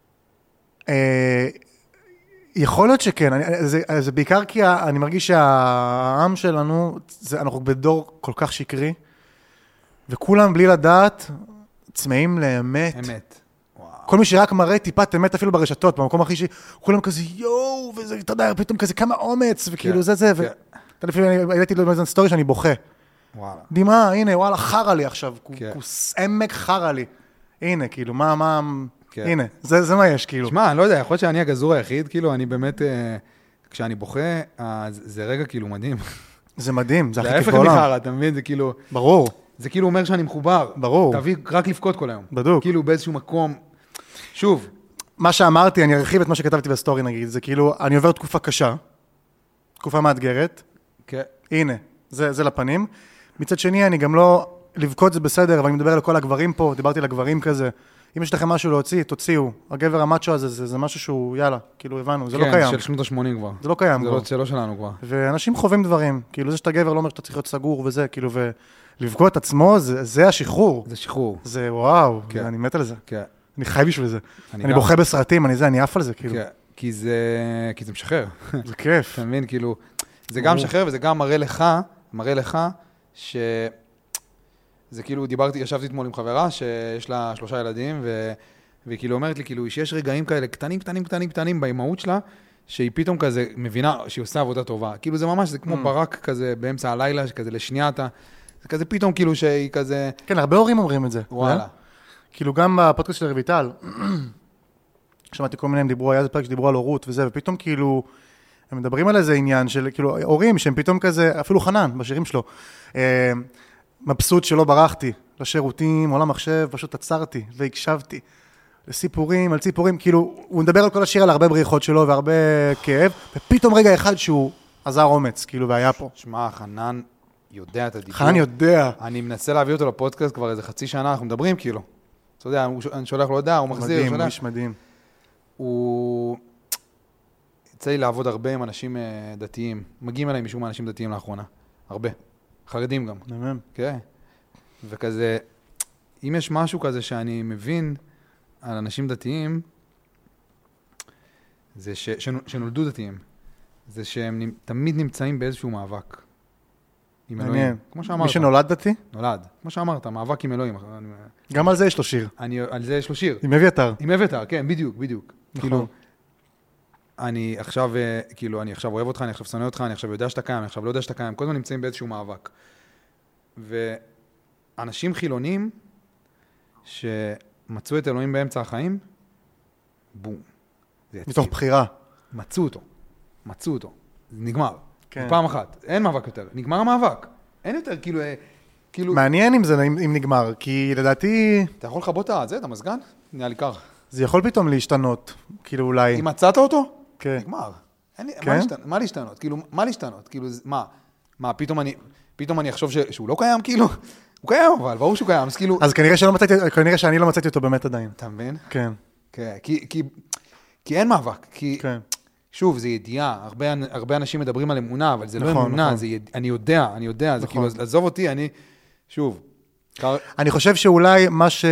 יכול להיות שכן. זה בעיקר כי אני מרגיש שהעם שלנו, אנחנו בדור כל כך שקרי, וכולם בלי לדעת, צמאים לאמת. אמת. כל מי שרק מראה טיפת אמת אפילו ברשתות, במקום הכי כולם כזה יואו, וזה, אתה יודע, פתאום כזה כמה אומץ, וכאילו זה, אתה לפעמים, הייתי לו איזה סטורי שאני בוכה.
וואלה.
דימה, הנה, וואלה, חרה לי עכשיו, כוס עמק חרה לי. הנה, כאילו, הנה, זה מה יש, כאילו.
שמע, אני לא יודע, יכול להיות שאני הגזור היחיד, כאילו, אני באמת, כשאני בוכה, זה רגע כאילו מדהים.
זה מדהים, זה הכי כיף
בעולם. זה ההפך מחרה, אתה מבין? זה כאילו...
ברור.
זה כאילו אומר שאני מחובר.
ברור.
תביא רק לבכות כל היום.
בדיוק.
כאילו באיזשהו מקום... שוב.
מה שאמרתי, אני ארחיב את מה שכתבתי בסטורי, נגיד, זה כאילו, אני עובר תקופה קשה, תקופה מאתגרת.
כן.
הנה, זה לפנים. מצד שני, אני גם לא... לבכות זה בסדר, אבל אני מדבר על כל הגברים פה, דיברתי על הגברים כזה. אם יש לכם משהו להוציא, תוציאו. הגבר המאצ'ו הזה, זה משהו שהוא, יאללה, כאילו הבנו, זה לא קיים.
כן, של שנות ה-80 כבר.
זה לא קיים כבר.
זה לא שלנו כבר.
ואנשים חווים דברים, כאילו זה שאתה גבר לא אומר שאתה צריך להיות סגור וזה, כאילו, ולבכות את עצמו, זה השחרור.
זה שחרור.
זה וואו, אני מת על זה.
כן.
אני חי בשביל זה. אני בוכה בסרטים, אני עף על זה, כאילו.
כן, כי זה משחרר.
זה כיף.
אתה מבין, כאילו, זה גם משחרר וזה גם מראה לך זה כאילו, ישבתי אתמול עם חברה שיש לה 3 ילדים, והיא כאילו אומרת לי, כאילו, שיש רגעים כאלה קטנים באימהות שלה, שהיא פתאום כזה מבינה שהיא עושה עבודה טובה. כאילו זה ממש, זה כמו ברק כזה באמצע הלילה, כזה לשנייה זה כזה פתאום כאילו שהיא כזה...
כן, הרבה הורים אומרים את זה.
וואלה.
כאילו גם בפודקאסט של רויטל, שמעתי כל מיני, הם דיברו, היה איזה פרק שדיברו על הורות וזה, ופתאום כאילו, הם מדברים על איזה עניין של, כאילו, הורים שהם פתאום כזה, אפילו חנן, בשירים שלו, מבסוט שלא ברחתי לשירותים, עולם מחשב, פשוט עצרתי והקשבתי לסיפורים, על ציפורים, כאילו, הוא מדבר על כל השיר על הרבה בריחות שלו והרבה כאב, ופתאום רגע אחד שהוא עזר אומץ, כאילו, והיה פה.
שמע, חנן יודע את הדיבור.
חנן יודע.
אני מנסה להביא אותו לפודקאסט כבר איזה חצי שנה, אנחנו מדברים כאילו. אתה יודע, אני שולח לו הודעה, הוא מחזיר.
מדהים, איש מדהים.
הוא... יצא לי לעבוד הרבה עם אנשים דתיים. מגיעים אליי משום אנשים דתיים לאחרונה. הרבה. חרדים גם.
נאמן.
כן. וכזה, אם יש משהו כזה שאני מבין על אנשים דתיים, זה שנולדו דתיים. זה שהם תמיד נמצאים באיזשהו מאבק. עם אלוהים.
מעניין.
כמו שאמרת.
מי שנולד דתי?
נולד. כמו שאמרת, מאבק עם אלוהים.
גם על זה יש לו שיר.
על זה יש לו שיר.
עם אביתר.
עם אביתר, כן, בדיוק.
נכון.
כאילו, אני עכשיו אוהב אותך, אני עכשיו שונא אותך, אני עכשיו יודע שאתה קיים, אני עכשיו לא יודע שאתה קיים. כל הזמן נמצאים באיזשהו מאבק. ואנשים חילונים שמצאו את אלוהים באמצע החיים, בום.
מתוך בחירה.
מצאו אותו. זה נגמר.
כן.
פעם אחת. אין מאבק יותר. נגמר המאבק. אין יותר, כאילו...
מעניין אם נגמר, כי לדעתי...
אתה יכול לחבות את המזגן? נהיה לי קר.
זה יכול פתאום להשתנות, כאילו אולי...
אם מצאת אותו?
כן.
נגמר.
כן?
מה להשתנות? כאילו, מה להשתנות? כאילו, מה, פתאום אני אחשוב שהוא לא קיים, כאילו? הוא קיים, אבל ברור שהוא קיים, אז כאילו...
אז כנראה שאני לא מצאתי אותו באמת עדיין.
אתה מבין?
כן.
כן, כי אין מאבק, כי...
כן.
שוב, זה ידיעה, הרבה אנשים מדברים על אמונה, אבל זה לא
נכון,
אמונה,
נכון.
זה אני יודע, זה כאילו, עזוב אותי, שוב.
אני חושב שאולי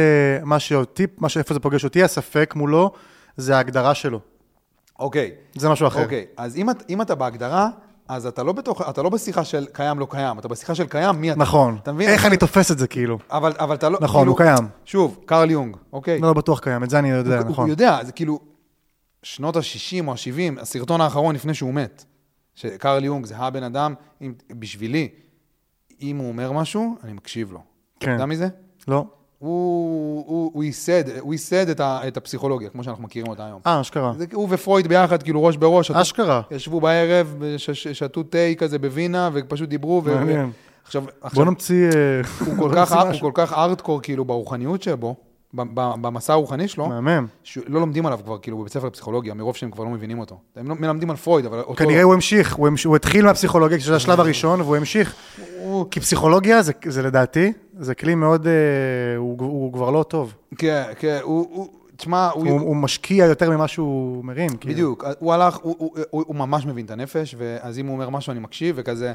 איפה זה פוגש אותי, הספק מולו, זה ההגדרה שלו.
אוקיי.
זה משהו אחר.
אוקיי, אז אם אתה בהגדרה, אז אתה לא בשיחה של קיים לא קיים, אתה בשיחה של קיים מי אתה.
נכון.
אתה מבין?
איך אני תופס את זה כאילו.
אבל אתה לא...
נכון, הוא קיים.
שוב, קרל יונג, אוקיי?
לא בטוח קיים, את זה אני יודע, נכון.
הוא יודע, זה כאילו... שנות ה-60 או ה-70, הסרטון האחרון לפני שהוא מת, שקרל יונג זה הבן אדם, בשבילי, אם הוא אומר משהו, אני מקשיב לו.
כן.
אתה יודע מי זה?
לא.
הוא ייסד את הפסיכולוגיה, כמו שאנחנו מכירים אותה היום.
אשכרה.
הוא ופרויד ביחד, כאילו ראש בראש.
אשכרה.
ישבו בערב, שתו תה כזה בווינה, ופשוט דיברו.
מעניין.
עכשיו,
בוא נמציא...
הוא כל כך ארטקור, כאילו, ברוחניות שבו, במסע הרוחני שלו,
מהמם.
לא לומדים עליו כבר, כאילו, בבית ספר לפסיכולוגיה, מרוב שהם כבר לא מבינים אותו. הם מלמדים על פרויד, אבל...
כנראה הוא המשיך, הוא התחיל מהפסיכולוגיה, שזה השלב הראשון, והוא המשיך. כי פסיכולוגיה, זה לדעתי, זה כלי מאוד, הוא כבר לא טוב.
כן, תשמע,
הוא משקיע יותר ממה שהוא מרים.
בדיוק, הוא הלך, הוא ממש מבין את הנפש, ואז אם הוא אומר משהו אני מקשיב, וכזה,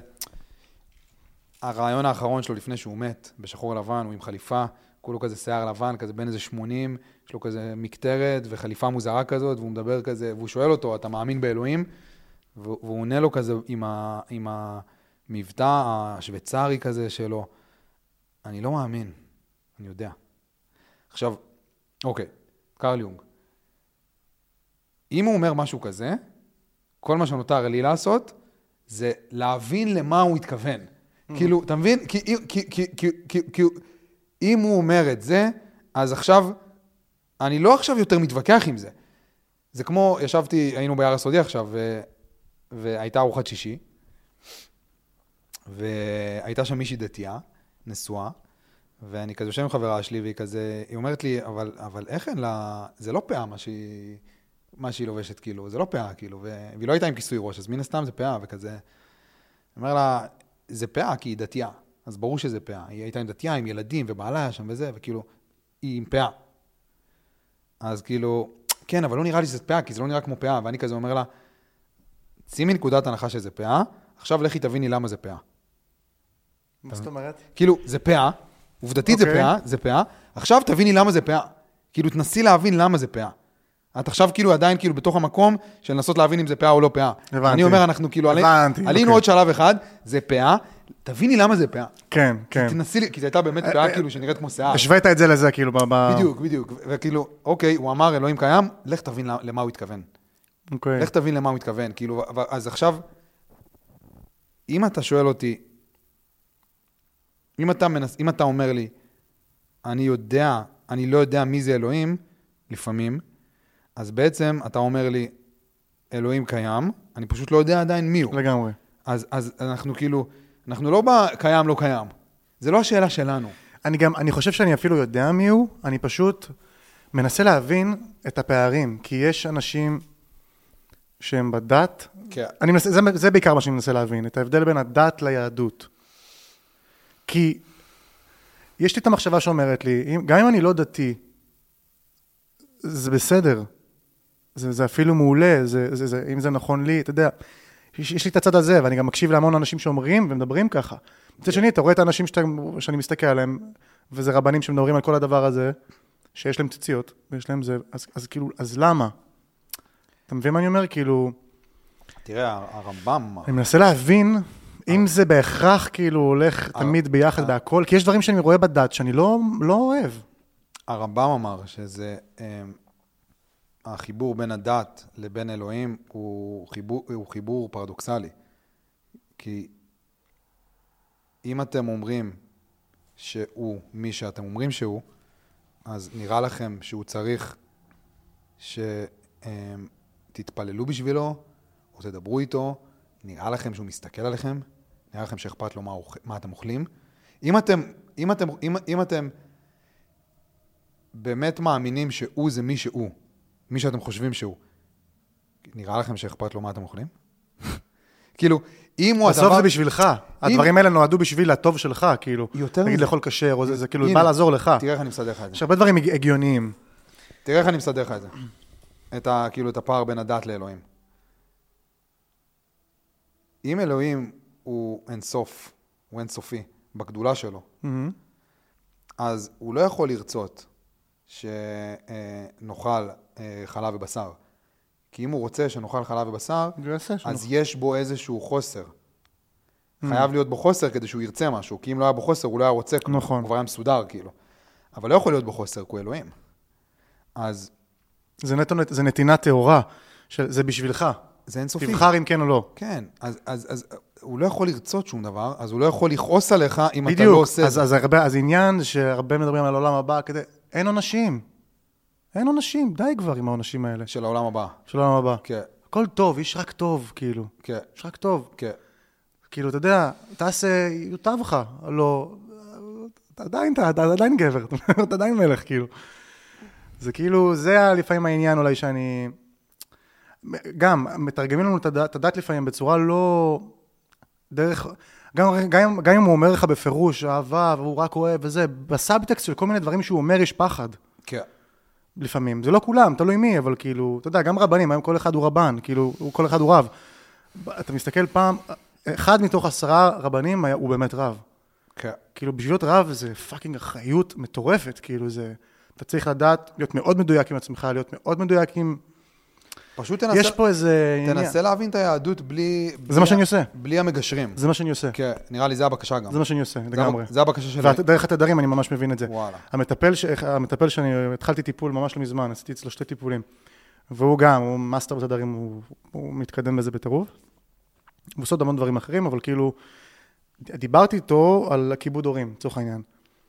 הרעיון האחרון שלו לפני שהוא מת, בשחור לבן, הוא עם חליפה, כולו כזה שיער לבן, כזה בין איזה 80, יש לו כזה מקטרת וחליפה מוזרה כזאת, והוא מדבר כזה, והוא שואל אותו, אתה מאמין באלוהים? והוא עונה לו כזה עם המבטא השוויצרי כזה שלו, אני לא מאמין, אני יודע. עכשיו, אוקיי, קרל יונג. אם הוא אומר משהו כזה, כל מה שנותר לי לעשות, זה להבין למה הוא התכוון. כאילו, אתה מבין? כי אם הוא אומר את זה, אז עכשיו, אני לא עכשיו יותר מתווכח עם זה. זה כמו, היינו ביער הסודי עכשיו, והייתה ארוחת שישי, והייתה שם מישהי דתייה, נשואה, ואני כזה יושב עם חברה שלי, והיא כזה, היא אומרת לי, אבל איך אין לה, זה לא פאה מה שהיא לובשת, כאילו, זה לא פאה, כאילו, והיא לא הייתה עם כיסוי ראש, אז מן הסתם זה פאה, וכזה, אני אומר לה, זה פאה כי היא דתייה, אז ברור שזה פאה, היא הייתה עם דתייה, עם ילדים, ובעלה היה שם וזה, וכאילו, היא עם פאה. אז כאילו, כן, אבל לא נראה לי שזה פאה, כי זה לא נראה כמו פאה, ואני כזה אומר לה, שימי נקודת הנחה שזה פאה, עכשיו לכי תביני למה זה פאה.
מה זאת אומרת?
כאילו, זה פאה, עובדתית זה פאה, זה פאה, עכשיו תביני למה זה פאה. כאילו, תנסי להבין למה זה פאה. את עכשיו כאילו עדיין כאילו בתוך המקום של לנסות להבין אם זה פאה או לא פאה.
הבנתי.
אני אומר, אנחנו כאילו עלינו עוד שלב אחד, זה פאה, תביני למה זה פאה.
כן, כן.
תנסי, כי זה הייתה באמת פאה כאילו שנראית כמו שיער.
השווית את זה לזה כאילו
בדיוק. וכאילו, אוקיי, הוא אמר אלוהים קיים, לך תבין למה הוא התכוון.
אוקיי.
לך תבין למה הוא מתכוון. כאילו, אז עכשיו, אם אתה שואל אותי, אם אתה אומר לי, אני לא יודע מי זה אלוהים, לפעמים, אז בעצם אתה אומר לי, אלוהים קיים, אני פשוט לא יודע עדיין מי הוא.
לגמרי.
אז אנחנו כאילו, אנחנו לא קיים, לא קיים. זה לא השאלה שלנו.
אני חושב שאני אפילו יודע מי הוא, אני פשוט מנסה להבין את הפערים, כי יש אנשים שהם בדת,
כן.
זה בעיקר מה שאני מנסה להבין, את ההבדל בין הדת ליהדות. כי יש לי את המחשבה שאומרת לי, גם אם אני לא דתי, זה בסדר. זה אפילו מעולה, אם זה נכון לי, אתה יודע, יש לי את הצד הזה, ואני גם מקשיב להמון אנשים שאומרים ומדברים ככה. מצד שני, אתה רואה את האנשים שאני מסתכל עליהם, וזה רבנים שמדברים על כל הדבר הזה, שיש להם ציציות, ויש להם זה, אז כאילו, אז למה? אתה מבין מה אני אומר? כאילו...
תראה, הרמב"ם...
אני מנסה להבין אם זה בהכרח כאילו הולך תמיד ביחד בהכל, כי יש דברים שאני רואה בדת שאני לא אוהב.
הרמב"ם אמר שזה... החיבור בין הדת לבין אלוהים הוא חיבור פרדוקסלי. כי אם אתם אומרים שהוא מי שאתם אומרים שהוא, אז נראה לכם שהוא צריך שתתפללו בשבילו, או תדברו איתו, נראה לכם שהוא מסתכל עליכם, נראה לכם שאכפת לו מה אתם אוכלים. אם אתם באמת מאמינים שהוא זה מי שהוא, מי שאתם חושבים שהוא, נראה לכם שאכפת לו מה אתם אוכלים? כאילו, אם הוא הדבר...
בסוף זה בשבילך. הדברים האלה נועדו בשביל הטוב שלך, כאילו.
נגיד
לאכול כשר, או זה כאילו בא לעזור לך.
תראה איך אני מסדר לך את זה.
יש הרבה דברים הגיוניים.
תראה איך אני מסדר לך את זה. כאילו, את הפער בין הדת לאלוהים. אם אלוהים הוא אינסוף, הוא אינסופי, בגדולה שלו, אז הוא לא יכול לרצות שנאכל חלב ובשר. כי אם הוא רוצה שנאכל חלב ובשר, אז יש בו איזשהו חוסר. חייב להיות בו חוסר כדי שהוא ירצה משהו, כי אם לא היה בו חוסר, הוא לא היה רוצה, הוא כבר היה מסודר, כאילו. אבל לא יכול להיות בו חוסר, כי הוא אלוהים. אז...
זה נתינה תאורה, זה בשבילך.
זה אינסופי.
תבחר אם כן או לא.
כן, אז הוא לא יכול לרצות שום דבר, אז הוא לא יכול לכעוס עליך אם אתה לא עושה את זה.
אז עניין שהרבה מדברים על העולם הבא, אין עונשים. אין עונשים, די כבר עם העונשים האלה.
של העולם הבא.
של העולם הבא.
כן.
הכל טוב, יש רק טוב, כאילו.
כן.
יש רק טוב.
כן.
כאילו, אתה יודע, תעשה, יוטב לך. לא, אתה עדיין גבר, אתה עדיין מלך, כאילו. זה כאילו, זה לפעמים העניין אולי שאני... גם, מתרגמים לנו את הדת לפעמים בצורה לא... דרך... גם אם הוא אומר לך בפירוש, אהבה, והוא רק אוהב וזה, בסאבטקסט של כל מיני דברים שהוא אומר, יש פחד.
כן.
לפעמים. זה לא כולם, תלוי מי, אבל כאילו, אתה יודע, גם רבנים, היום כל אחד הוא רבן, כאילו, כל אחד הוא רב. אתה מסתכל פעם, אחד מתוך 10 רבנים הוא באמת רב.
כן.
כאילו, בשביל להיות רב זה פאקינג אחריות מטורפת, כאילו זה, אתה צריך לדעת, להיות מאוד מדויק עם עצמך, להיות מאוד מדויק עם...
פשוט תנסה...
יש פה איזה...
תנסה להבין את היהדות בלי...
זה מה שאני עושה.
בלי המגשרים.
זה מה שאני עושה.
כן, נראה לי זה הבקשה גם.
זה מה שאני עושה, לגמרי.
זה הבקשה שלי.
ודרך התדרים אני ממש מבין את זה.
וואלה.
המטפל שאני התחלתי טיפול ממש לא מזמן, עשיתי אצלו 2 טיפולים. והוא גם, הוא מאסטר בתדרים, הוא מתקדם בזה בטירוף. הוא עושה עוד המון דברים אחרים, אבל כאילו, דיברתי איתו על כיבוד הורים, לצורך העניין.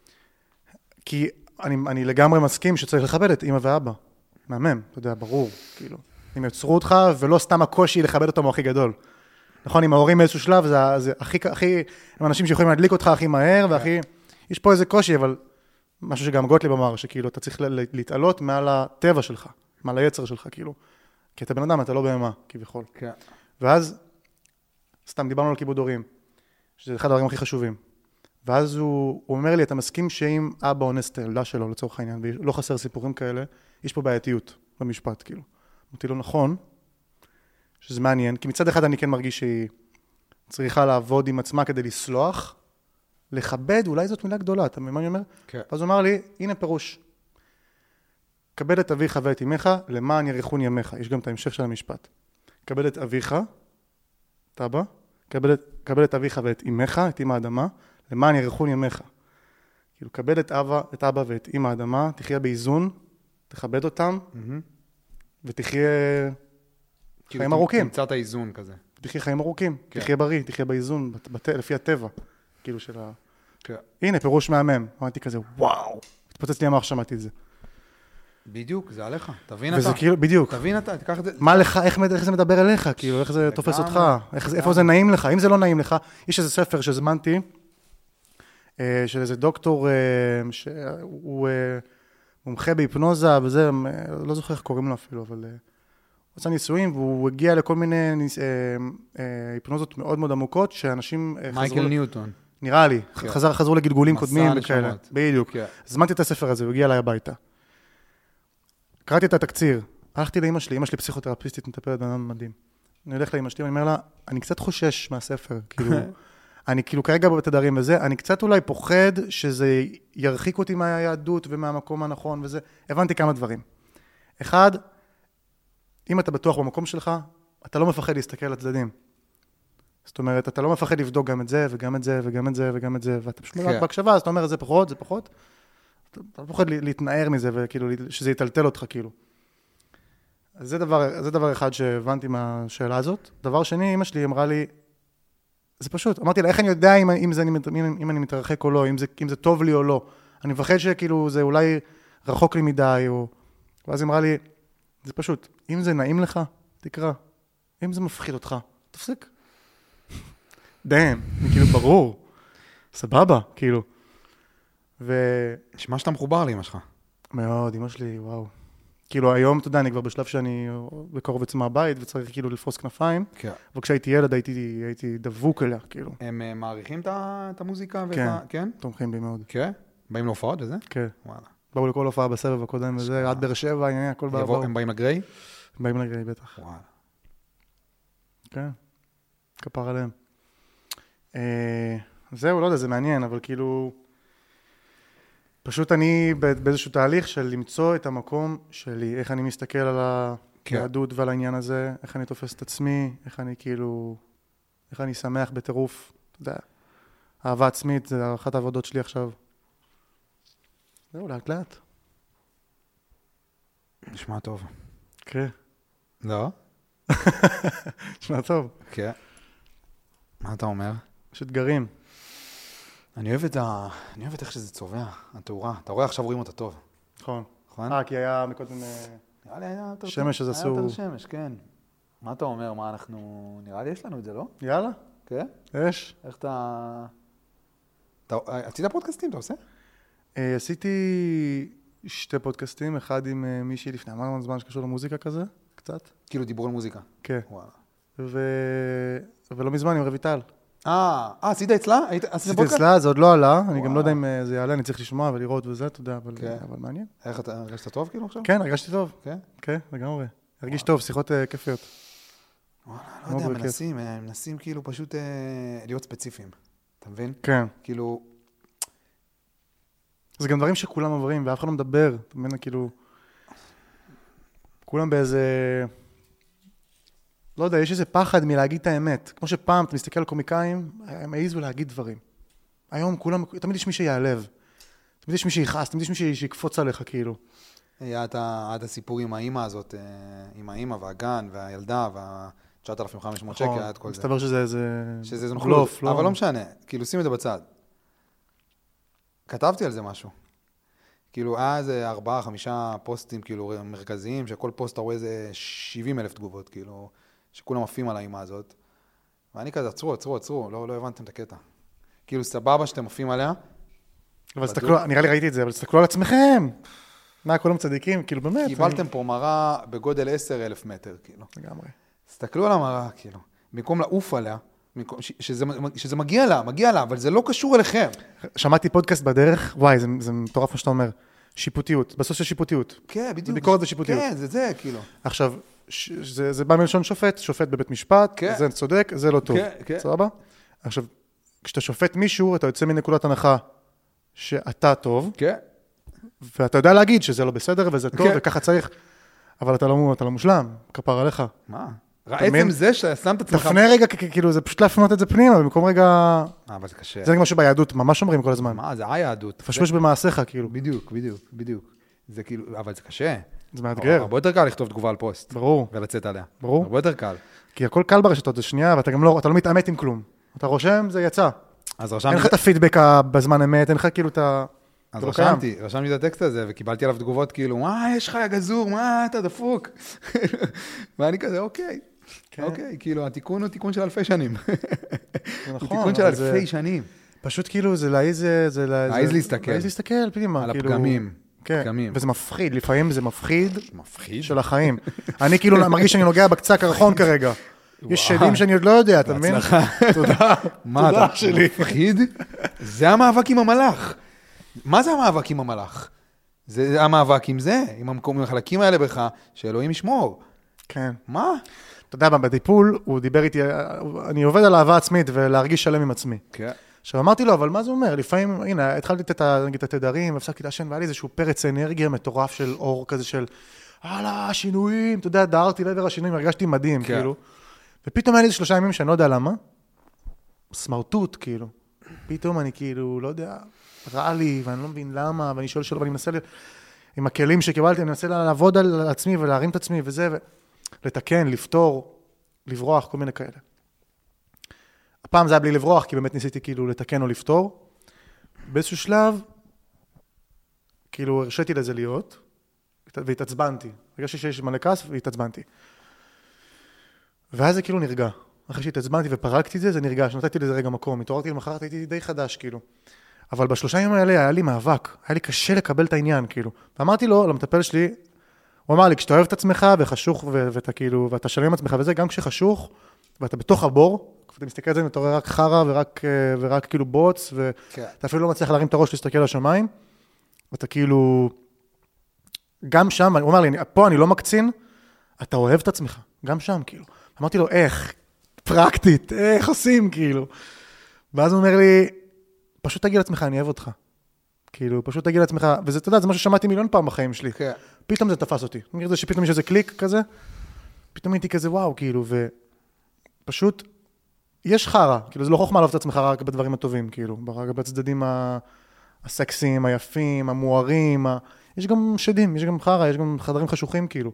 כי אני לגמרי מסכים שצריך לכבד את אמא ואבא. מהמם, אתה יודע, ברור, כאילו. הם יצרו אותך, ולא סתם הקושי לכבד אותם הוא הכי גדול. נכון, עם ההורים באיזשהו שלב, זה הכי, הם אנשים שיכולים להדליק אותך הכי מהר, והכי, יש פה איזה קושי, אבל משהו שגם גוטליב אמר, שכאילו, אתה צריך להתעלות מעל הטבע שלך, מעל היצר שלך, כאילו. כי אתה בן אדם, אתה לא בהמה, כביכול.
כן.
ואז, סתם דיברנו על כיבוד הורים, שזה אחד הדברים הכי חשובים. ואז הוא אומר לי, אתה מסכים שאם אבא אונס את הילדה שלו, לצורך העניין, ולא חסר סיפורים כאלה, יש פה בעייתיות במשפט, כאילו. אמרתי לו, נכון, שזה מעניין, כי מצד אחד אני כן מרגיש שהיא צריכה לעבוד עם עצמה כדי לסלוח, לכבד, אולי זאת מילה גדולה, אתה מבין מה אני אומר?
כן.
אז הוא אמר לי, הנה פירוש, כבד את אביך ואת אמך, למען יאריכון ימיך, יש גם את ההמשך של המשפט. כבד את אביך, אתה בא? כבד את אביך ואת אמך, את אמא האדמה, למען יאריכון ימיך. כאילו, כבד את אבא ואת אמא האדמה, תחיה באיזון, תכבד אותם, ותחיה חיים ארוכים.
תמצא את האיזון כזה.
תחיה חיים ארוכים, תחיה בריא, תחיה באיזון, לפי הטבע, כאילו של ה... הנה, פירוש מהמם. אמרתי כזה, וואו, התפוצץ לי המוח, שמעתי את זה.
בדיוק, זה עליך, תבין אתה.
וזה כאילו, בדיוק.
תבין אתה, תיקח את זה.
מה לך, איך זה מדבר אליך, כאילו, איך זה תופס אותך, איפה זה נעים לך, אם זה לא נעים לך, יש איזה ספר שהזמנתי, של איזה דוקטור, שהוא מומחה בהיפנוזה, וזה, לא זוכר איך קוראים לו אפילו, אבל הוא עושה ניסויים, והוא הגיע לכל מיני היפנוזות מאוד מאוד עמוקות, שאנשים
מייקל ניוטון.
נראה לי, חזרו לגלגולים קודמים וכאלה. בדיוק. הזמנתי את הספר הזה, הוא הגיע אליי הביתה. קראתי את התקציר, הלכתי לאמא שלי פסיכותרפיסטית, מטפלת בן אדם מדהים. אני הולך לאמא שלי, ואני אומר לה, אני קצת חושש מהספר, כאילו, אני כאילו כרגע בתדרים וזה, אני קצת אולי פוחד שזה ירחיק אותי מהיהדות ומהמקום הנכון וזה, הבנתי כמה דברים. אחד, אם אתה בטוח במקום שלך, אתה לא מפחד להסתכל על הצדדים. זאת אומרת, אתה לא מפחד לבדוק גם את זה, וגם את זה, וגם את זה, וגם את זה, ואתה פשוט רק בהקשבה, אז אתה אומר, זה פחות, זה פחות. אתה לא מפחד להתנער מזה, וכאילו, שזה יטלטל אותך, כאילו. אז זה דבר אחד שהבנתי מהשאלה הזאת. דבר שני, אמא שלי אמרה לי, זה פשוט, אמרתי לה, איך אני יודע אם אני מתרחק או לא, אם זה טוב לי או לא. אני מפחד שכאילו זה אולי רחוק לי מדי, ואז היא אמרה לי, זה פשוט, אם זה נעים לך, תקרא. אם זה מפחיד אותך, תפסיק. כאילו ברור. סבבה, כאילו.
נשמע שאתה מחובר לאמא שלך.
מאוד, אמא שלי, וואו. כאילו היום, אתה יודע, אני כבר בשלב שאני בקרוב יצא מהבית, וצריך כאילו לפרוס כנפיים.
כן.
וכשהייתי ילד הייתי דבוק אליה, כאילו.
הם מעריכים את המוזיקה?
כן, תומכים בי מאוד.
כן? באים להופעות וזה?
כן.
וואלה.
באו לכל הופעה בסבב הקודם, וזה עד באר שבע, הכל בעבר.
הם באים לגריי?
הם באים לגריי, בטח.
וואלה.
כן, כפר עליהם. זהו, לא יודע, זה מעניין, אבל כאילו... פשוט אני באיזשהו תהליך של למצוא את המקום שלי, איך אני מסתכל על היהדות ועל העניין הזה, איך אני תופס את עצמי, איך אני שמח בטירוף, אתה יודע, אהבה עצמית, זה אחת העבודות שלי עכשיו. זהו, לאט לאט.
נשמע טוב.
כן.
לא?
נשמע טוב.
כן. מה אתה אומר?
יש אתגרים.
אני אוהב איך שזה צובע, התאורה. אתה רואה עכשיו רואים אותה טוב.
נכון.
נכון?
כי היה מקודם
נראה לי היה יותר
שמש, אז עשו...
היה יותר שמש, כן. מה אתה אומר? מה אנחנו... נראה לי יש לנו את זה, לא?
יאללה.
כן?
יש.
איך אתה... עשית פודקאסטים, אתה עושה?
עשיתי 2 פודקאסטים, אחד עם מישהי לפני המון זמן שקשור למוזיקה כזה, קצת.
כאילו דיבור על מוזיקה.
כן.
וואלה.
ולא מזמן עם רויטל.
עשית אצלה?
עשיתי אצלה, זה עוד לא עלה, אני גם לא יודע אם זה יעלה, אני צריך לשמוע ולראות וזה, אתה יודע, אבל מעניין.
איך אתה הרגשת טוב כאילו עכשיו?
כן, הרגשתי טוב.
כן?
כן, לגמרי. הרגיש טוב, שיחות כיפיות.
וואלה, לא יודע, מנסים כאילו פשוט להיות ספציפיים. אתה מבין?
כן.
כאילו...
זה גם דברים שכולם עוברים, ואף אחד לא מדבר, אתה מבין, כאילו... כולם באיזה... לא יודע, יש איזה פחד מלהגיד את האמת. כמו שפעם, אתה מסתכל על קומיקאים, הם העיזו להגיד דברים. היום כולם, תמיד יש מי שיעלב. תמיד יש מי שיחס, תמיד יש מי שיקפוץ עליך, כאילו.
היה את הסיפור עם האמא הזאת, עם האמא והגן והילדה וה-9,500 שקל, היה את כל זה.
מסתבר שזה
נוכלות, אבל לא משנה. כאילו, שים את זה בצד. כתבתי על זה משהו. כאילו, היה איזה 4-5 פוסטים, כאילו, מרכזיים, שכל פוסט אתה רואה איזה 70,000 תגובות, כאילו, שכולם עפים על האמא הזאת. ואני כזה, עצרו, לא הבנתם את הקטע. כאילו, סבבה שאתם עפים עליה.
אבל תסתכלו, נראה לי ראיתי את זה, אבל תסתכלו על עצמכם. מה, כולם צדיקים? כאילו, באמת.
קיבלתם פה מראה בגודל 10,000 מטר, כאילו.
לגמרי.
תסתכלו על המראה, כאילו. במקום לעוף עליה, שזה מגיע לה, אבל זה לא קשור אליכם.
שמעתי פודקאסט בדרך, וואי, זה מטורף מה שאתה אומר. שיפוטיות, בסוף זה שיפוטיות.
כן, בדיוק.
זה ביקורת ושיפוטיות.
כן, זה, כאילו.
עכשיו, זה בא מלשון שופט בבית משפט, זה צודק, זה לא טוב.
כן.
סבבה? עכשיו, כשאתה שופט מישהו, אתה יוצא מנקודת הנחה שאתה טוב,
כן.
ואתה יודע להגיד שזה לא בסדר וזה טוב, וככה צריך, אבל אתה לא מושלם, כפר עליך.
מה? עצם זה ששם את עצמך...
תפנה רגע, כאילו, זה פשוט להפנות את זה פנימה, במקום רגע...
אבל זה קשה.
זה כמו שביהדות, ממש אומרים כל הזמן.
מה? זה היהדות.
תפשפש במעשיך, כאילו.
בדיוק. זה כאילו, אבל זה קשה.
זה מאתגר.
הרבה יותר קל לכתוב תגובה על פוסט.
ברור.
ולצאת עליה.
ברור.
הרבה יותר קל.
כי הכל קל ברשתות, זה שנייה, ואתה גם לא מתאמת עם כלום. אתה רושם, זה יצא.
אז רשמתי...
אין לך את הפידבק בזמן אמת, אין לך כאילו את ה...
אז רשמתי את הטקסט הזה, וקיבלתי עליו תגובות כאילו, מה יש לך, יא גזור, מה אתה דפוק? ואני כזה, אוקיי, כאילו, התיקון הוא תיקון של אלפי שנים.
נכון.
תיקון של אלפי שנים.
פשוט כאילו, זה להעיז להסתכל פנימה.
על הפגמים.
כן, וזה מפחיד, לפעמים זה מפחיד של החיים. אני כאילו מרגיש שאני נוגע בקצה הקרחון כרגע. יש שדים שאני עוד לא יודע, אתה מבין? תודה.
מה, אתה מפחיד? זה המאבק עם המלאך. מה זה המאבק עם המלאך? זה המאבק עם זה, עם החלקים האלה בך, שאלוהים ישמור.
כן.
מה?
אתה יודע, בטיפול, הוא דיבר איתי, אני עובד על אהבה עצמית ולהרגיש שלם עם עצמי.
כן.
עכשיו אמרתי לו, אבל מה זה אומר? לפעמים, הנה, התחלתי את התדרים, והפסקתי לעשן, והיה לי איזשהו פרץ אנרגיה מטורף של אור כזה של, השינויים, אתה יודע, דהרתי לעבר השינויים, הרגשתי מדהים, כאילו. ופתאום היה לי 3 ימים שאני לא יודע למה, סמרטוט, כאילו. פתאום אני כאילו, לא יודע, רע לי, ואני לא מבין למה, ואני שואל ואני מנסה, עם הכלים שקיבלתי, אני מנסה לעבוד על עצמי ולהרים את עצמי וזה, ולתקן, לפתור, לברוח, כל מיני כאלה. הפעם זה היה בלי לברוח, כי באמת ניסיתי כאילו לתקן או לפתור. באיזשהו שלב, כאילו הרשיתי לזה להיות, והתעצבנתי. הרגשתי שיש מלא כעס, והתעצבנתי. ואז זה כאילו נרגע. אחרי שהתעצבנתי ופרקתי את זה, זה נרגע, שנתתי לזה רגע מקום. התעוררתי למחרת, הייתי די חדש, כאילו. אבל ב3 ימים האלה היה לי מאבק. היה לי קשה לקבל את העניין, כאילו. ואמרתי לו, למטפל שלי, הוא אמר לי, כשאתה אוהב את עצמך וחשוך, ואתה כאילו, ואתה שלם עם עצמך וזה, גם כשחשוך, ואתה בתוך הבור, אתה מסתכל על זה, אתה רואה רק חרה ורק כאילו בוץ, ואתה אפילו לא מצליח להרים את הראש להסתכל על השמיים, ואתה כאילו, גם שם, הוא אמר לי, פה אני לא מקצין, אתה אוהב את עצמך, גם שם, כאילו. אמרתי לו, איך? פרקטית, איך עושים, כאילו. ואז הוא אומר לי, פשוט תגיד לעצמך, אני אוהב אותך. כאילו, פשוט תגיד לעצמך, וזה, אתה יודע, זה מה ששמעתי מיליון פעם בחיים שלי. פתאום זה תפס אותי. אני חושב שפתאום יש איזה קליק כזה, פתאום הייתי כזה, וואו, כאילו, ופשוט, יש חרה, כאילו, זה לא חוכמה לאהוב את עצמך רק בדברים הטובים, כאילו, רק בצדדים הסקסיים, היפים, המוארים, יש גם שדים, יש גם חרה, יש גם חדרים חשוכים, כאילו.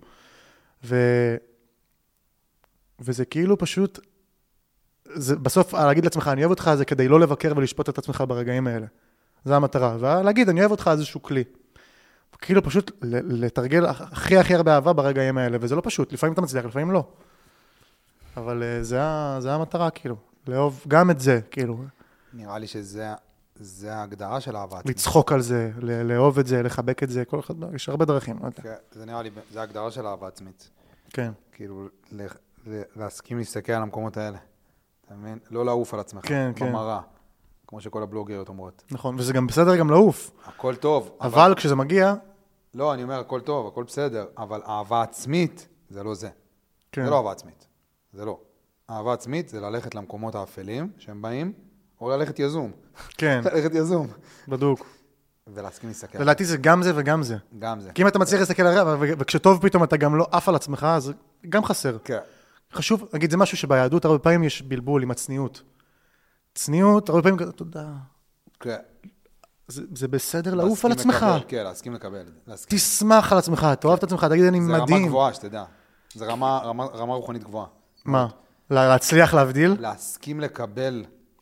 וזה כאילו פשוט, בסוף, להגיד לעצמך, אני אוהב אותך, זה כדי לא לבקר ולשפוט את עצמך ברגעים האלה. זה המטרה. ולהגיד, אני אוהב אותך איזשהו כלי. כאילו פשוט לתרגל הכי הרבה אהבה ברגעים האלה, וזה לא פשוט, לפעמים אתה מצליח, לפעמים לא. אבל זה המטרה, כאילו. לאהוב גם את זה, כאילו.
נראה לי שזה ההגדרה של אהבה עצמית.
לצחוק על זה, לאהוב את זה, לחבק את זה, כל אחד, יש הרבה דרכים.
כן, זה נראה לי, זה ההגדרה של אהבה עצמית.
כן.
כאילו, להסכים להסתכל על המקומות האלה. אתה מבין? לא לעוף על עצמך.
כן, כן.
במראה. כמו שכל הבלוגריות אומרות.
נכון, וזה גם בסדר גם לעוף.
הכל טוב.
אבל כשזה מגיע...
לא, אני אומר, הכל טוב, הכל בסדר, אבל אהבה עצמית זה לא זה.
כן.
זה לא אהבה עצמית. זה לא. אהבה עצמית זה ללכת למקומות האפלים שהם באים, או ללכת יזום.
כן.
ללכת יזום.
בדוק.
ולהסכים להסתכל.
לדעתי זה גם זה וגם זה.
גם זה.
כי אם אתה מצליח להסתכל על הרע, וכשטוב פתאום אתה גם לא עף על עצמך, אז גם חסר.
כן.
חשוב, נגיד, זה משהו שביהדות הרבה פעמים יש בלבול עם הצניעות. צניעות, הרבה פעמים, תודה.
כן.
זה בסדר לעוף על עצמך.
כן, להסכים לקבל.
תשמח על עצמך, תאהב את עצמך, תגיד, אני מדהים.
זה רמה גבוהה, שתדע. זה רמה רוחנית גבוהה.
מה? להצליח להבדיל?
להסכים לקבל,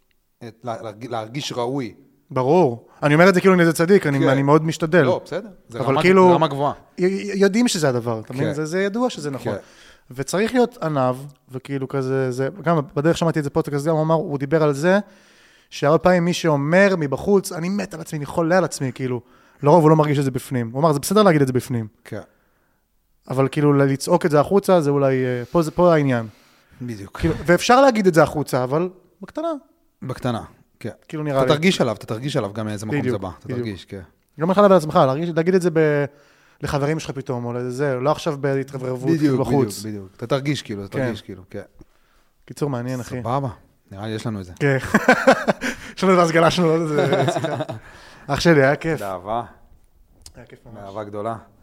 להרגיש ראוי.
ברור. אני אומר את זה כאילו אני איזה צדיק, אני מאוד משתדל.
לא, בסדר. זה רמה גבוהה.
יודעים שזה הדבר, זה ידוע שזה נכון. וצריך להיות ענב, וכאילו כזה, גם בדרך שמעתי את זה פודקאסט, גם הוא דיבר על זה, שהרבה פעמים מי שאומר מבחוץ, אני מת על עצמי, אני חולה על עצמי, כאילו, לרוב הוא לא מרגיש את זה בפנים. הוא אמר, זה בסדר להגיד את זה בפנים.
כן.
אבל כאילו לצעוק את זה החוצה, זה אולי, פה העניין.
בדיוק.
ואפשר להגיד את זה החוצה, אבל בקטנה.
בקטנה, כן.
כאילו נראה לי.
אתה תרגיש עליו גם מאיזה מקום זה בא. אתה תרגיש, כן.
גם לך לעצמך, להגיד את זה לחברים שלך פתאום, או לזה, לא עכשיו בהתרברבות בחוץ.
בדיוק. אתה תרגיש כאילו, כן.
קיצור מעניין, אחי.
סבבה. נראה לי יש לנו את זה.
כן. יש לנו את ההסגלה שלנו, אח שלי, היה כיף.
באהבה.
היה כיף ממש.
באהבה גדולה.